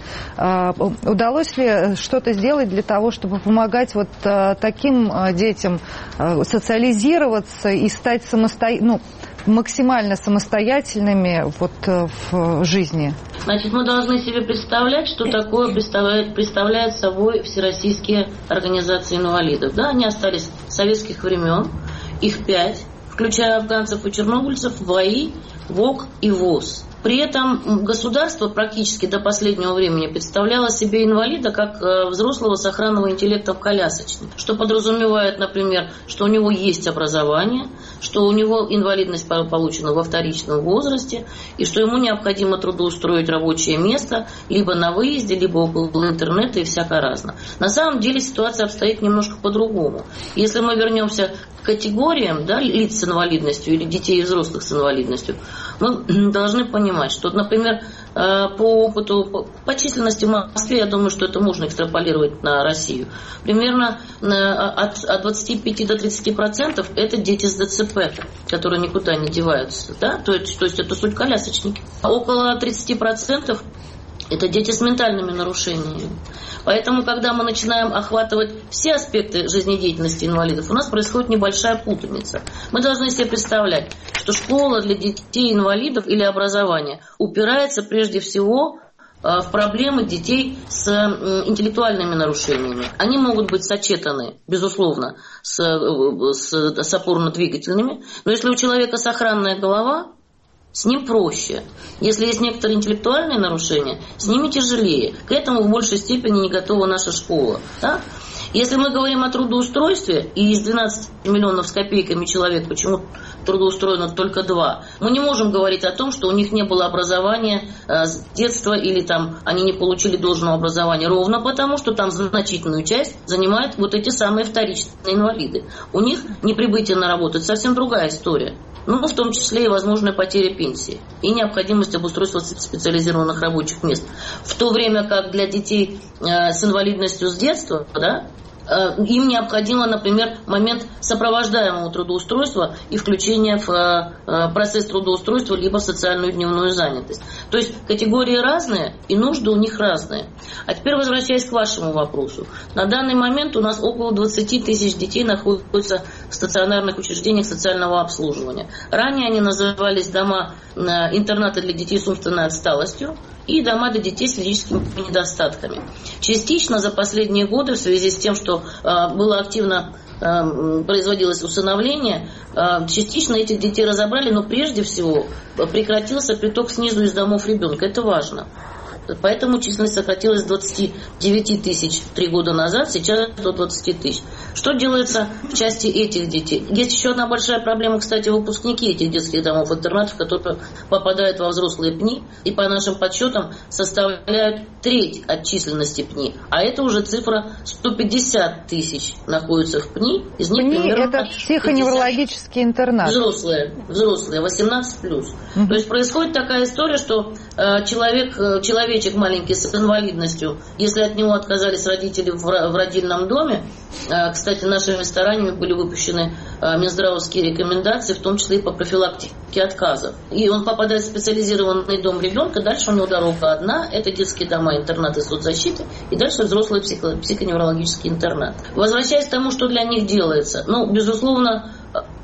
Удалось ли что-то сделать для того, чтобы помогать вот таким детям социализироваться и стать максимально самостоятельными вот в жизни? Значит, мы должны себе представлять, что такое представляет собой всероссийские организации инвалидов. Да, они остались с советских времен, их 5, включая афганцев и чернобыльцев, ВАИ, ВОК и ВОЗ. При этом государство практически до последнего времени представляло себе инвалида как взрослого с охранного интеллекта в колясочник, что подразумевает, например, что у него есть образование, что у него инвалидность получена во вторичном возрасте, и что ему необходимо трудоустроить рабочее место либо на выезде, либо около интернета и всякое разное. На самом деле ситуация обстоит немножко по-другому. Если мы вернемся к категориям, да, лиц с инвалидностью или детей и взрослых с инвалидностью, мы должны понимать, что, например, по опыту, по численности в Москве, я думаю, что это можно экстраполировать на Россию. Примерно от 25 до 30% это дети с ДЦП, которые никуда не деваются. Да? То есть это суть колясочники. А около 30% это дети с ментальными нарушениями. Поэтому, когда мы начинаем охватывать все аспекты жизнедеятельности инвалидов, у нас происходит небольшая путаница. Мы должны себе представлять, что школа для детей-инвалидов или образование упирается прежде всего в проблемы детей с интеллектуальными нарушениями. Они могут быть сочетаны, безусловно, с опорно-двигательными, но если у человека сохранная голова, с ним проще. Если есть некоторые интеллектуальные нарушения, с ними тяжелее. К этому в большей степени не готова наша школа. Да? Если мы говорим о трудоустройстве, и из 12 миллионов с копейками человек почему трудоустроено только 2, мы не можем говорить о том, что у них не было образования с детства или там они не получили должного образования, ровно потому, что там значительную часть занимают вот эти самые вторичные инвалиды. У них неприбытие на работу – это совсем другая история. Ну, в том числе и возможная потеря пенсии и необходимость обустройства специализированных рабочих мест. В то время как для детей с инвалидностью с детства, да, им необходимо, например, момент сопровождаемого трудоустройства и включения в процесс трудоустройства либо в социальную дневную занятость. То есть категории разные и нужды у них разные. А теперь возвращаясь к вашему вопросу. На данный момент у нас около 20 тысяч детей находятся в стационарных учреждениях социального обслуживания. Ранее они назывались дома-интернаты для детей с умственной отсталостью и дома для детей с физическими недостатками. Частично за последние годы в связи с тем, что было активно производилось усыновление, частично этих детей разобрали, но прежде всего прекратился приток снизу из домов ребенка. Это важно. Поэтому численность сократилась с 29 тысяч 3 года назад, сейчас до 20 тысяч. Что делается в части этих детей? Есть еще одна большая проблема, кстати, выпускники этих детских домов-интернатов, которые попадают во взрослые ПНИ и по нашим подсчетам составляют треть от численности ПНИ. А это уже цифра 150 тысяч находятся в ПНИ. Из них ПНИ – это психоневрологический интернат. Взрослые 18+. То есть происходит такая история, что человечек маленький с инвалидностью, если от него отказались родители в родильном доме, кстати, нашими стараниями были выпущены минздравовские рекомендации, в том числе и по профилактике отказов. И он попадает в специализированный дом ребенка, дальше у него дорога одна, это детские дома, интернаты соцзащиты, и дальше взрослый психоневрологический интернат. Возвращаясь к тому, что для них делается, безусловно,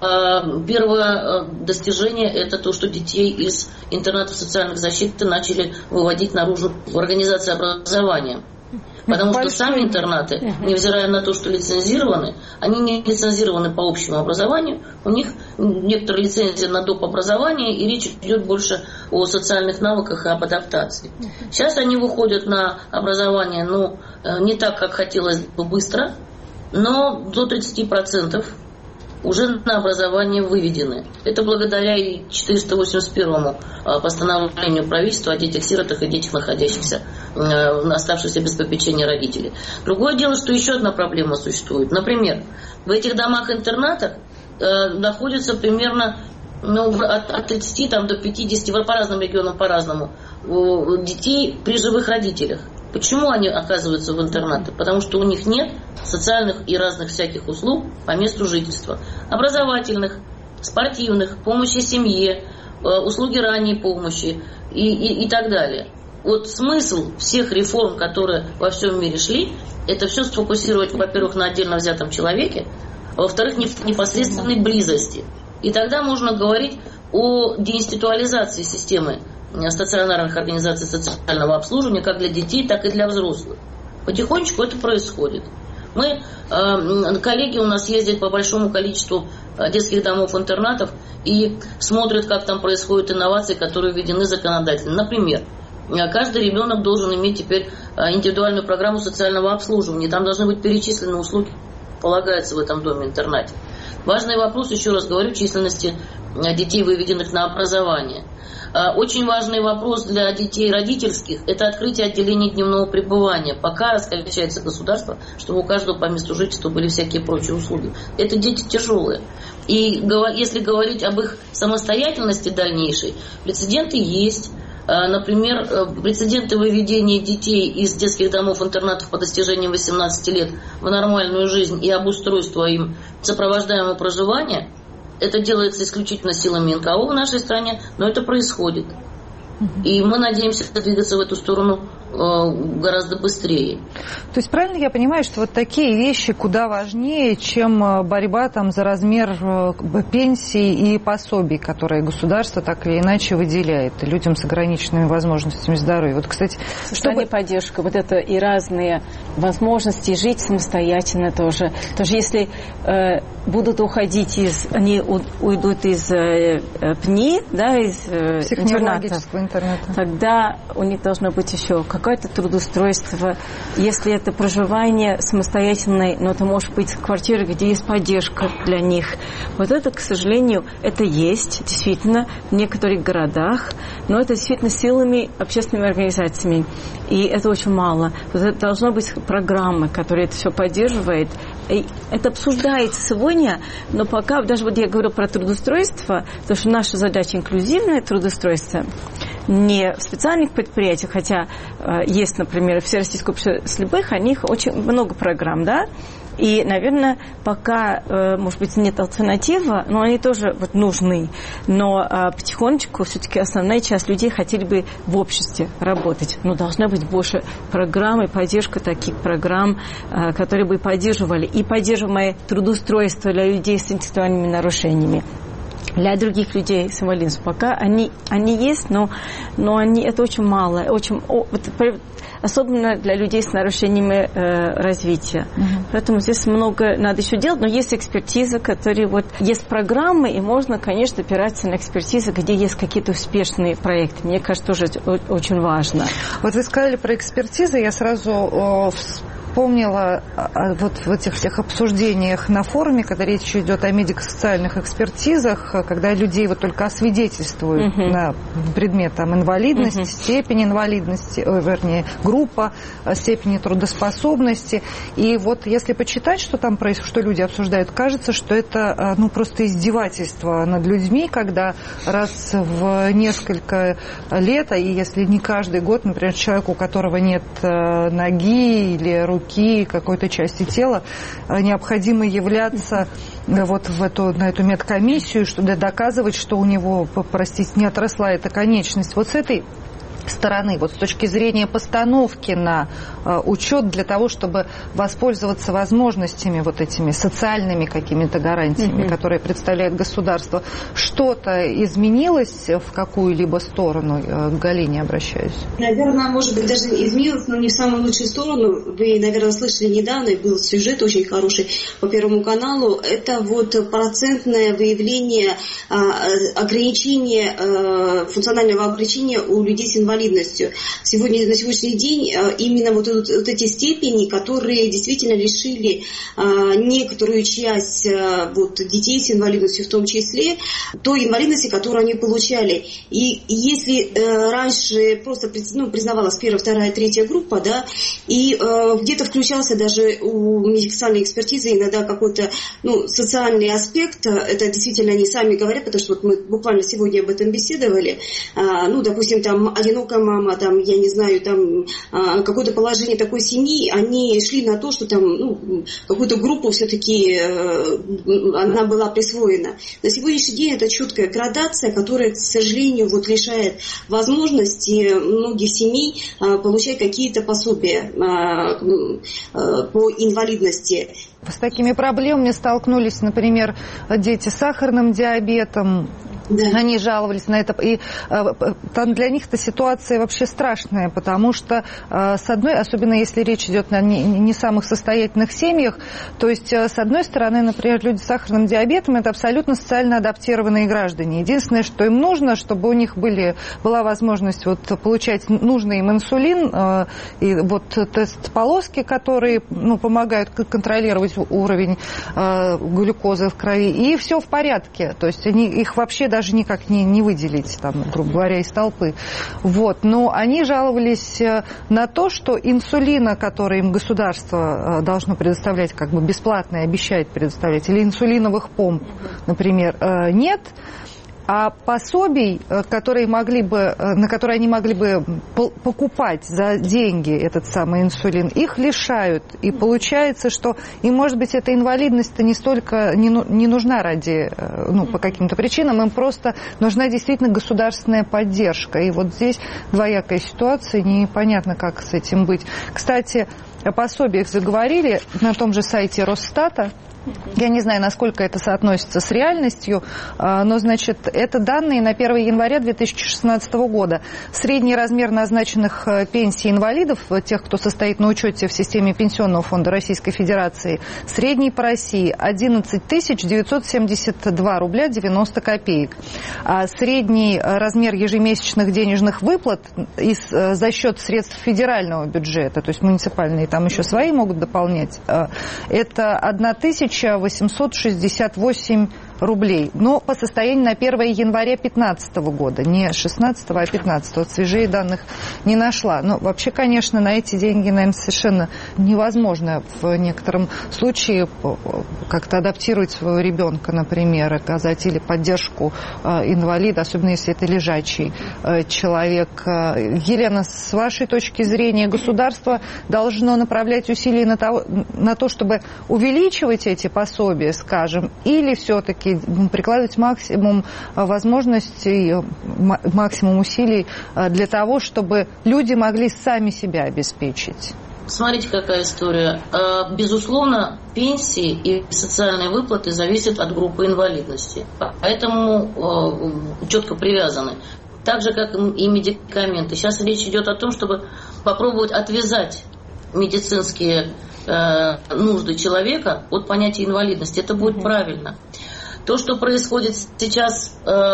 первое достижение – это то, что детей из интернатов социальных защиты начали выводить наружу в организации образования. Потому что сами интернаты, невзирая на то, что лицензированы, они не лицензированы по общему образованию, у них некоторые лицензии на доп. Образование, и речь идет больше о социальных навыках и об адаптации. Сейчас они выходят на образование, не так, как хотелось бы быстро, но до 30%. уже на образование выведены. Это благодаря и 481-му постановлению правительства о детях-сиротах и детях, находящихся, оставшихся без попечения родителей. Другое дело, что еще одна проблема существует. Например, в этих домах-интернатах находится примерно от 30 до 50, по разным регионам по-разному, детей при живых родителях. Почему они оказываются в интернатах? Потому что у них нет социальных и разных всяких услуг по месту жительства. Образовательных, спортивных, помощи семье, услуги ранней помощи и так далее. Вот смысл всех реформ, которые во всем мире шли, это все сфокусировать, во-первых, на отдельно взятом человеке, а во-вторых, в непосредственной близости. И тогда можно говорить о деинституализации системы стационарных организаций социального обслуживания как для детей, так и для взрослых. Потихонечку это происходит. Коллеги у нас ездят по большому количеству детских домов-интернатов и смотрят, как там происходят инновации, которые введены законодательно. Например, каждый ребенок должен иметь теперь индивидуальную программу социального обслуживания. Там должны быть перечислены услуги, полагаются в этом доме-интернате. Важный вопрос, еще раз говорю, численности детей, выведенных на образование. Очень важный вопрос для детей родительских – это открытие отделений дневного пребывания. Пока раскачается государство, чтобы у каждого по месту жительства были всякие прочие услуги. Это дети тяжелые. И если говорить об их самостоятельности дальнейшей, прецеденты есть. Например, прецеденты выведения детей из детских домов-интернатов по достижении 18 лет в нормальную жизнь и обустройства им сопровождаемого проживания, это делается исключительно силами НКО в нашей стране, но это происходит. И мы надеемся двигаться в эту сторону гораздо быстрее. То есть правильно я понимаю, что вот такие вещи куда важнее, чем борьба там за размер пенсий и пособий, которые государство так или иначе выделяет людям с ограниченными возможностями здоровья. Вот, кстати, чтобы поддержка, вот это и разные возможности жить самостоятельно тоже. Тоже если будут уходить они уйдут из ПНИ, да, из интерната, тогда у них должно быть еще какое-то трудоустройство. Если это проживание самостоятельное, но это может быть квартира, где есть поддержка для них. Вот это, к сожалению, это есть действительно в некоторых городах, но это действительно силами общественными организациями. И это очень мало. Вот это должна быть программа, которая это все поддерживает. И это обсуждается сегодня, но пока, даже вот я говорю про трудоустройство, потому что наша задача инклюзивное трудоустройство, не в специальных предприятиях, хотя есть, например, Всероссийское общество слепых, у них очень много программ, да, и, наверное, пока, может быть, нет альтернативы, но они тоже вот нужны. Но потихонечку все-таки основная часть людей хотели бы в обществе работать. Но должна быть больше программ и поддержка таких программ, которые бы поддерживали. И поддерживаемое трудоустройство для людей с интеллектуальными нарушениями. Для других людей с инвалидностью пока они есть, но это очень мало. Особенно для людей с нарушениями развития. Поэтому здесь много надо еще делать, но есть экспертиза, которые есть программы, и можно, конечно, опираться на экспертизу, где есть какие-то успешные проекты. Мне кажется, тоже очень важно. Вот вы сказали про экспертизу, я сразу вспомнила вот в этих всех обсуждениях на форуме, когда речь идет о медико-социальных экспертизах, когда людей вот только освидетельствуют на предмет там, инвалидности, степень инвалидности, вернее, группа степени трудоспособности. И вот если почитать, что там происходит, что люди обсуждают, кажется, что это просто издевательство над людьми, когда раз в несколько лет, и если не каждый год, например, человеку, у которого нет ноги или руки, какой-то части тела, необходимо являться вот на эту медкомиссию, чтобы доказывать, что у него, простите, не отросла эта конечность. Вот с этой стороны, вот с точки зрения постановки на учет для того, чтобы воспользоваться возможностями вот этими социальными какими-то гарантиями, которые представляет государство, что-то изменилось в какую-либо сторону? К Галине обращаюсь. Наверное, может быть, даже изменилось, но не в самую лучшую сторону. Вы, наверное, слышали недавно, был сюжет очень хороший по Первому каналу. Это вот процентное выявление ограничения, функционального ограничения у людей с инвалидностью инвалидностью. На сегодняшний день именно вот эти степени, которые действительно лишили некоторую часть детей с инвалидностью в том числе той инвалидности, которую они получали. И если раньше просто признавалась первая, вторая, третья группа, да, и где-то включался даже у медико-социальной экспертизы иногда какой-то социальный аспект, это действительно они сами говорят, потому что вот мы буквально сегодня об этом беседовали, допустим, там одинокая мама, там, я не знаю, там какое-то положение такой семьи, они шли на то, что там какую-то группу все-таки она была присвоена. На сегодняшний день это четкая градация, которая, к сожалению, лишает возможности многих семей получать какие-то пособия по инвалидности. С такими проблемами столкнулись, например, дети с сахарным диабетом. Да. Они жаловались на это. И там для них эта ситуация вообще страшная, потому что, с одной, особенно если речь идет о не самых состоятельных семьях, то есть, с одной стороны, например, люди с сахарным диабетом – это абсолютно социально адаптированные граждане. Единственное, что им нужно, чтобы у них была возможность получать нужный им инсулин и тест-полоски, которые помогают контролировать уровень глюкозы в крови, и все в порядке. То есть их вообще даже никак не выделить, там, грубо говоря, из толпы. Но они жаловались на то, что инсулина, который им государство должно предоставлять, как бы бесплатно обещает предоставлять, или инсулиновых помп, например, нет. А пособий, на которые они могли бы покупать за деньги этот самый инсулин, их лишают. И получается, что им, может быть, эта инвалидность-то не столько не нужна по каким-то причинам, им просто нужна действительно государственная поддержка. И вот здесь двоякая ситуация, непонятно, как с этим быть. Кстати, о пособиях заговорили на том же сайте Росстата. Я не знаю, насколько это соотносится с реальностью, но, это данные на 1 января 2016 года. Средний размер назначенных пенсий инвалидов, тех, кто состоит на учете в системе Пенсионного фонда Российской Федерации, средний по России 11 972 рубля 90 копеек. А средний размер ежемесячных денежных выплат за счет средств федерального бюджета, то есть муниципальные там еще свои могут дополнять, это 1868 рублей. Но по состоянию на 1 января 2015 года. Не 16, а 15. Свежие данных не нашла. Но вообще, конечно, на эти деньги, наверное, совершенно невозможно в некотором случае как-то адаптировать своего ребенка, например, оказать или поддержку инвалида, особенно если это лежачий человек. Елена, с вашей точки зрения, государство должно направлять усилия на то, чтобы увеличивать эти пособия, скажем, или все-таки прикладывать максимум возможностей, максимум усилий для того, чтобы люди могли сами себя обеспечить? Смотрите, какая история. Безусловно, пенсии и социальные выплаты зависят от группы инвалидности. Поэтому четко привязаны. Так же, как и медикаменты. Сейчас речь идет о том, чтобы попробовать отвязать медицинские нужды человека от понятия инвалидности. Это будет правильно. То, что происходит сейчас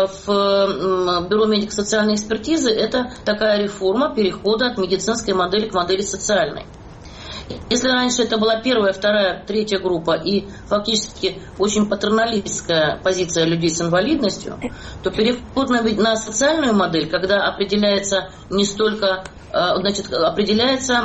в Бюро медико-социальной экспертизы, это такая реформа перехода от медицинской модели к модели социальной. Если раньше это была первая, вторая, третья группа и фактически очень патерналистская позиция людей с инвалидностью, то переход на социальную модель, когда определяется не столько определяется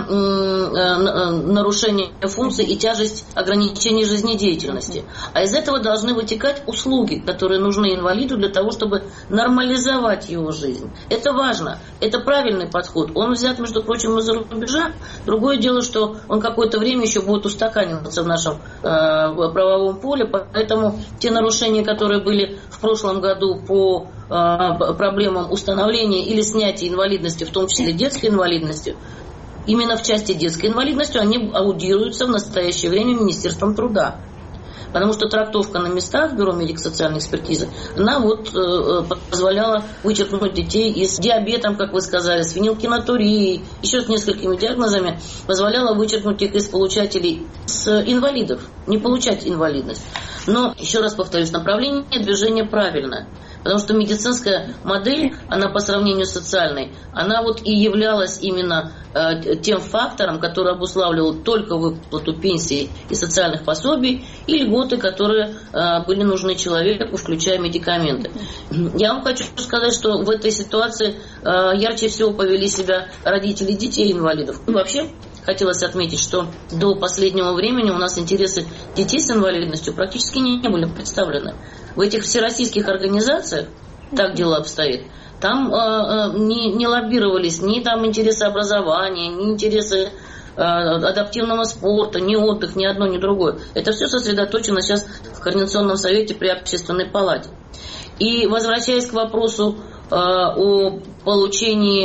нарушение функций и тяжесть ограничений жизнедеятельности. А из этого должны вытекать услуги, которые нужны инвалиду для того, чтобы нормализовать его жизнь. Это важно, это правильный подход. Он взят, между прочим, из-за рубежа. Другое дело, что он какое-то время еще будет устаканиваться в нашем правовом поле, поэтому те нарушения, которые были в прошлом году по проблемам установления или снятия инвалидности, в том числе детской инвалидности, именно в части детской инвалидности они аудируются в настоящее время Министерством труда. Потому что трактовка на местах Бюро медико-социальной экспертизы, она позволяла вычеркнуть детей с диабетом, как вы сказали, с фенилкетонурией, еще с несколькими диагнозами, позволяла вычеркнуть их из получателей с инвалидов, не получать инвалидность. Но, еще раз повторюсь, направление движения правильное. Потому что медицинская модель, она по сравнению с социальной, она вот и являлась именно тем фактором, который обуславливал только выплату пенсии и социальных пособий и льготы, которые были нужны человеку, включая медикаменты. Я вам хочу сказать, что в этой ситуации ярче всего повели себя родители детей-инвалидов. Вообще, хотелось отметить, что до последнего времени у нас интересы детей с инвалидностью практически не были представлены. В этих всероссийских организациях, так дело обстоит, там не лоббировались ни там интересы образования, ни интересы адаптивного спорта, ни отдых, ни одно, ни другое. Это все сосредоточено сейчас в Координационном совете при Общественной палате. И возвращаясь к вопросу о получении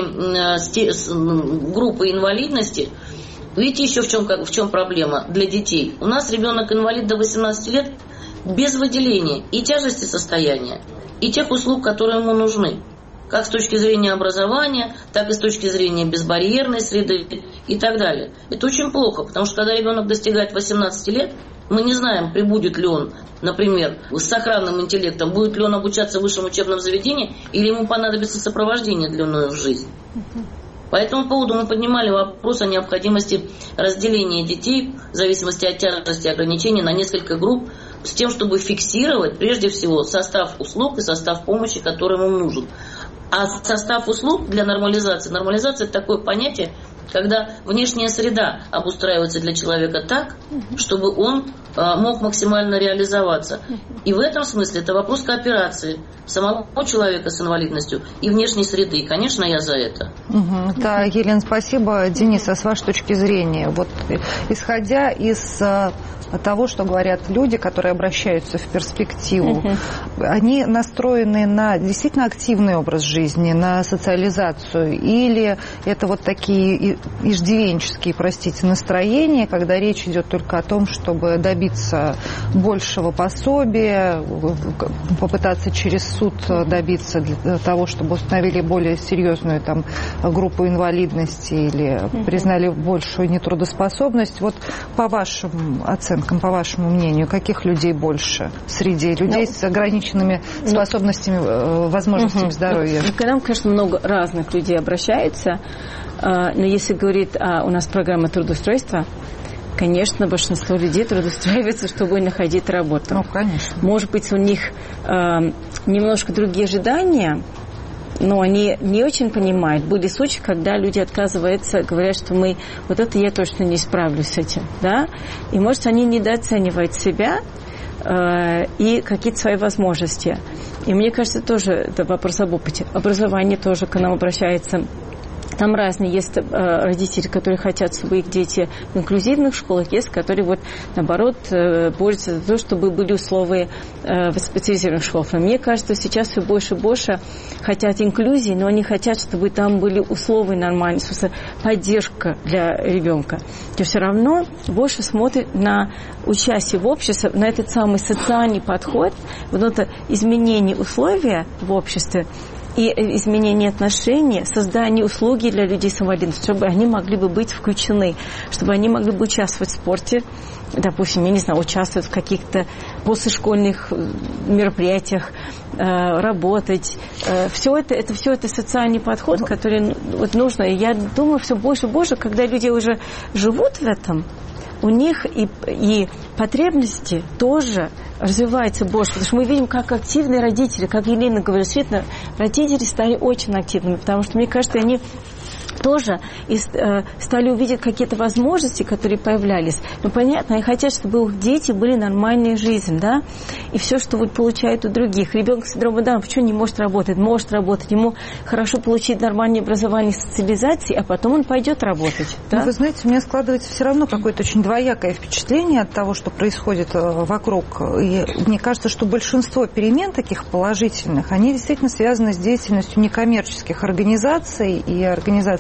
группы инвалидности, видите еще в чем проблема для детей. У нас ребенок-инвалид до 18 лет без выделения и тяжести состояния, и тех услуг, которые ему нужны. Как с точки зрения образования, так и с точки зрения безбарьерной среды и так далее. Это очень плохо, потому что когда ребенок достигает 18 лет, мы не знаем, прибудет ли он, например, с сохранным интеллектом, будет ли он обучаться в высшем учебном заведении, или ему понадобится сопровождение длиною в жизнь. По этому поводу мы поднимали вопрос о необходимости разделения детей в зависимости от тяжести ограничений на несколько групп, с тем, чтобы фиксировать прежде всего состав услуг и состав помощи, который ему нужен. А состав услуг для нормализации. Нормализация – это такое понятие, когда внешняя среда обустраивается для человека так, чтобы он мог максимально реализоваться. И в этом смысле это вопрос кооперации самого человека с инвалидностью и внешней среды. И, конечно, я за это. Да, Елена, спасибо. Денис, а с вашей точки зрения, вот исходя из того, что говорят люди, которые обращаются в перспективу, они настроены на действительно активный образ жизни, на социализацию, или это вот такие иждивенческие, простите, настроения, когда речь идет только о том, чтобы добиться большего пособия, попытаться через суд добиться для того, чтобы установили более серьезную там группу инвалидности или признали большую нетрудоспособность. Вот по вашим оценкам, по вашему мнению, каких людей больше среди людей с ограниченными способностями, возможностями здоровья? К нам, конечно, много разных людей обращается, но если говорить у нас программа трудоустройства, конечно, большинство людей трудоустраивается, чтобы находить работу. Ну, конечно. Может быть, у них немножко другие ожидания, но они не очень понимают. Были случаи, когда люди отказываются, говорят, что вот это я точно не справлюсь с этим, да? И, может, они недооценивают себя и какие-то свои возможности. И мне кажется, тоже это вопрос об опыте. Образование тоже к нам обращается. Там разные. Есть родители, которые хотят, чтобы их дети в инклюзивных школах, есть, которые, вот, наоборот, борются за то, чтобы были условия в специализированных школах. Но мне кажется, сейчас все больше и больше хотят инклюзии, но они хотят, чтобы там были условия нормальные, поддержка для ребенка. То все равно больше смотрят на участие в обществе, на этот самый социальный подход, вот это изменение условий в обществе, и изменение отношений, создание услуги для людей с инвалидностью, чтобы они могли бы быть включены, чтобы они могли бы участвовать в спорте, допустим, я не знаю, участвовать в каких-то послешкольных мероприятиях, работать. Все это социальный подход, который вот нужно. И я думаю, все больше и больше, когда люди уже живут в этом, у них и потребности тоже развиваются больше. Потому что мы видим, как активные родители, как Елена говорила, действительно, родители стали очень активными, потому что, мне кажется, они тоже стали увидеть какие-то возможности, которые появлялись. Но понятно, они хотят, чтобы у их дети были нормальные жизни, да, и все, что вот получают у других. Ребенок с синдромом Дауна почему не может работать? Может работать, ему хорошо получить нормальное образование, социализации, а потом он пойдет работать. Да? Но вы знаете, у меня складывается все равно какое-то очень двоякое впечатление от того, что происходит вокруг. И мне кажется, что большинство перемен таких положительных, они действительно связаны с деятельностью некоммерческих организаций и организаций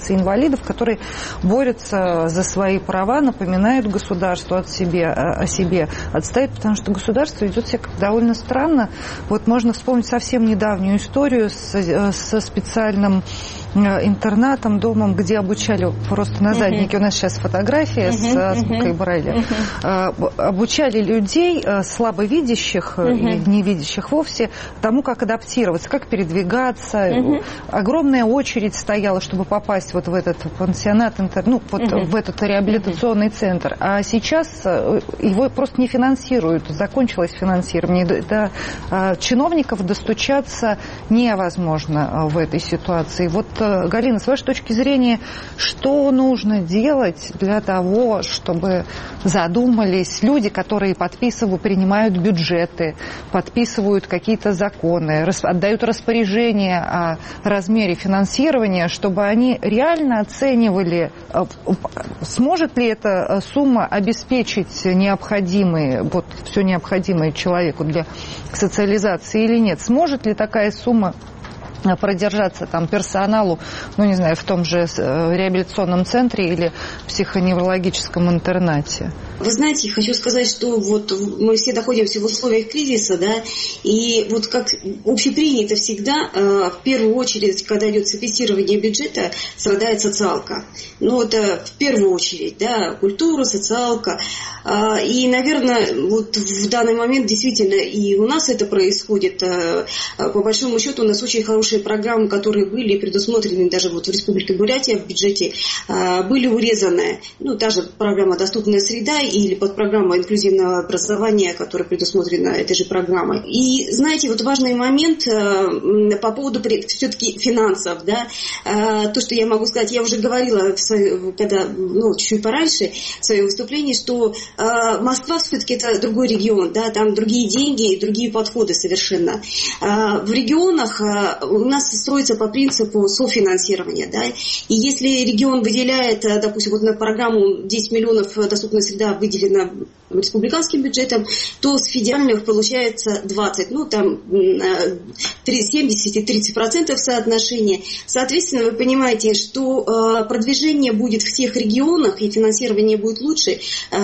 организации инвалидов, которые борются за свои права, напоминают государству о себе отстоять, потому что государство ведет себя довольно странно. Вот можно вспомнить совсем недавнюю историю со специальным интернатом, домом, где обучали, просто на заднике у нас сейчас фотография с азбукой Брайля, обучали людей, слабовидящих или невидящих вовсе, тому, как адаптироваться, как передвигаться. Огромная очередь стояла, чтобы попасть вот в этот пансионат, в этот реабилитационный центр. А сейчас его просто не финансируют, закончилось финансирование. До чиновников достучаться невозможно в этой ситуации. Вот, Галина, с вашей точки зрения, что нужно делать для того, чтобы задумались люди, которые принимают бюджеты, подписывают какие-то законы, отдают распоряжения о размере финансирования, чтобы они реально оценивали, сможет ли эта сумма обеспечить все необходимое человеку для социализации или нет? Сможет ли такая сумма продержаться персоналу, в том же реабилитационном центре или психоневрологическом интернате? Вы знаете, хочу сказать, что вот мы все находимся в условиях кризиса, да, и вот как общепринято всегда, в первую очередь, когда идет субсидирование бюджета, страдает социалка. Это в первую очередь, да, культура, социалка. И, наверное, вот в данный момент действительно и у нас это происходит. По большому счету у нас очень хорошие программы, которые были предусмотрены даже вот в Республике Бурятия в бюджете, были урезаны. Та же программа «Доступная среда» или подпрограмма инклюзивного образования, которая предусмотрена этой же программой. И, знаете, вот важный момент по поводу все-таки финансов, да, то, что я могу сказать, я уже говорила, когда, чуть пораньше в своем выступлении, что Москва все-таки это другой регион, да, там другие деньги и другие подходы совершенно. В регионах у нас строится по принципу софинансирования, да, и если регион выделяет, допустим, вот на программу 10 миллионов «Доступная среда» выделено республиканским бюджетом, то с федеральных получается 20, 70 и 30% соотношения. Соответственно, вы понимаете, что продвижение будет в всех регионах и финансирование будет лучше,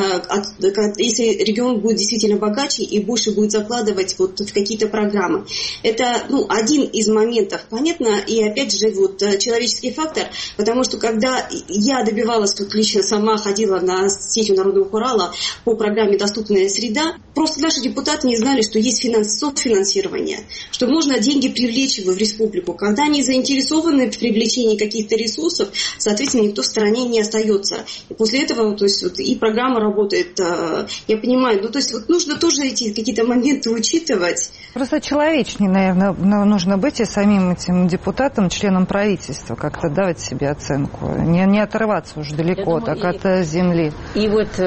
если регион будет действительно богаче и больше будет закладывать вот в какие-то программы. Это один из моментов. Понятно, и опять же человеческий фактор, потому что когда я добивалась, тут лично сама ходила на сеть Народного Урала по программе «Доступная среда», просто наши депутаты не знали, что есть софинансирование, что можно деньги привлечь в республику. Когда они заинтересованы в привлечении каких-то ресурсов, соответственно, никто в стороне не остается. И после этого и программа работает, я понимаю, нужно тоже эти какие-то моменты учитывать. Просто человечнее, наверное, нужно быть и самим этим депутатам, членам правительства, как-то давать себе оценку, не отрываться уже далеко от земли. И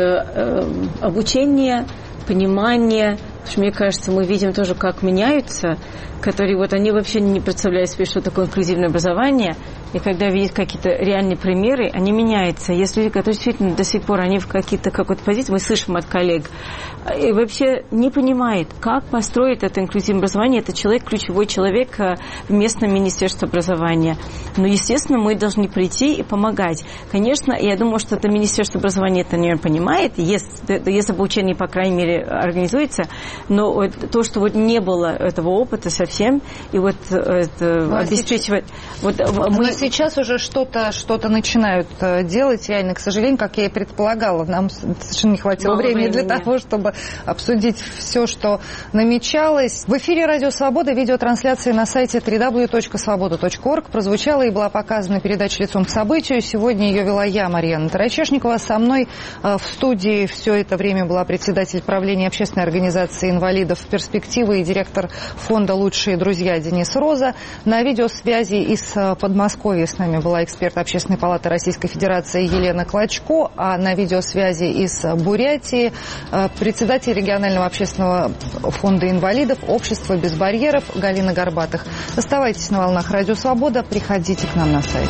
обучение, понимание, потому что, мне кажется, мы видим тоже, как меняются, которые они вообще не представляют себе, что такое инклюзивное образование, и когда видят какие-то реальные примеры, они меняются. Есть люди, которые действительно до сих пор, они в какой-то позиции, мы слышим от коллег, и вообще не понимают, как построить это инклюзивное образование. Это ключевой человек в местном министерстве образования. Но, естественно, мы должны прийти и помогать. Конечно, я думаю, что это министерство образования это, наверное, понимает, если обучение, по крайней мере, организуется, но то, что не было этого опыта совсем, и это обеспечивать... Сейчас уже что-то начинают делать, реально, к сожалению, как я и предполагала. Нам совершенно не хватило времени для того, чтобы обсудить все, что намечалось. В эфире «Радио Свобода», видеотрансляции на сайте www.svoboda.org прозвучала и была показана передача «Лицом к событию». Сегодня ее вела я, Марьяна Тарачешникова. Со мной в студии все это время была председатель правления общественной организации инвалидов «Перспективы» и директор фонда «Лучшие друзья» Денис Роза. На видеосвязи из Подмосковья с нами была эксперт Общественной палаты Российской Федерации Елена Клочко, а на видеосвязи из Бурятии председатель регионального общественного фонда инвалидов «Общество без барьеров» Галина Горбатых. Оставайтесь на волнах «Радио Свобода», приходите к нам на сайт.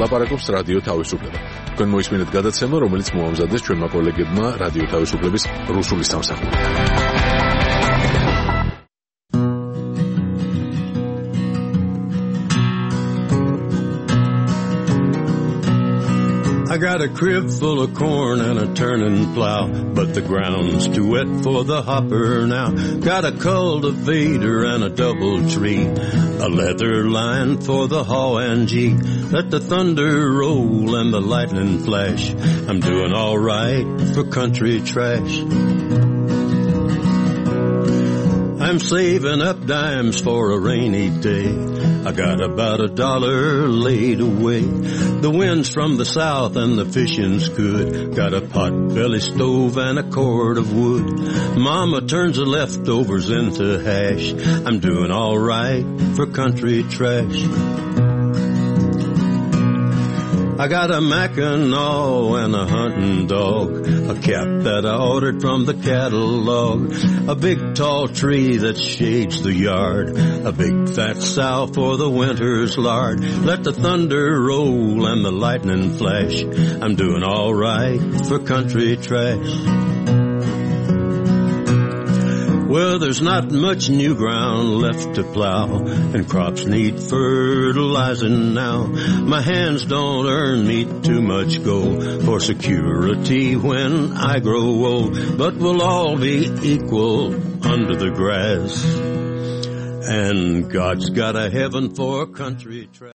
ლაპარაკობს რადიო თავისუფლება. თქვენ მოისმინეთ გადაცემა, რომელიც მოამზადეს ჩვენმა კოლეგებმა რადიო თავისუფლების რუსული სამსახურიდან. I got a crib full of corn and a turning plow, but the ground's too wet for the hopper now. Got a cultivator and a double tree, a leather line for the haw and gee. Let the thunder roll and the lightning flash. I'm doing all right for country trash. I'm saving up dimes for a rainy day. I got about $1 laid away. The wind's from the south and the fishing's good. Got a pot-belly stove and a cord of wood. Mama turns the leftovers into hash. I'm doing all right for country trash. I got a Mackinaw and a hunting dog, a cap that I ordered from the catalog, a big tall tree that shades the yard, a big fat sow for the winter's lard. Let the thunder roll and the lightning flash. I'm doing all right for country trash. Well, there's not much new ground left to plow, and crops need fertilizing now. My hands don't earn me too much gold for security when I grow old, but we'll all be equal under the grass, and God's got a heaven for country trash.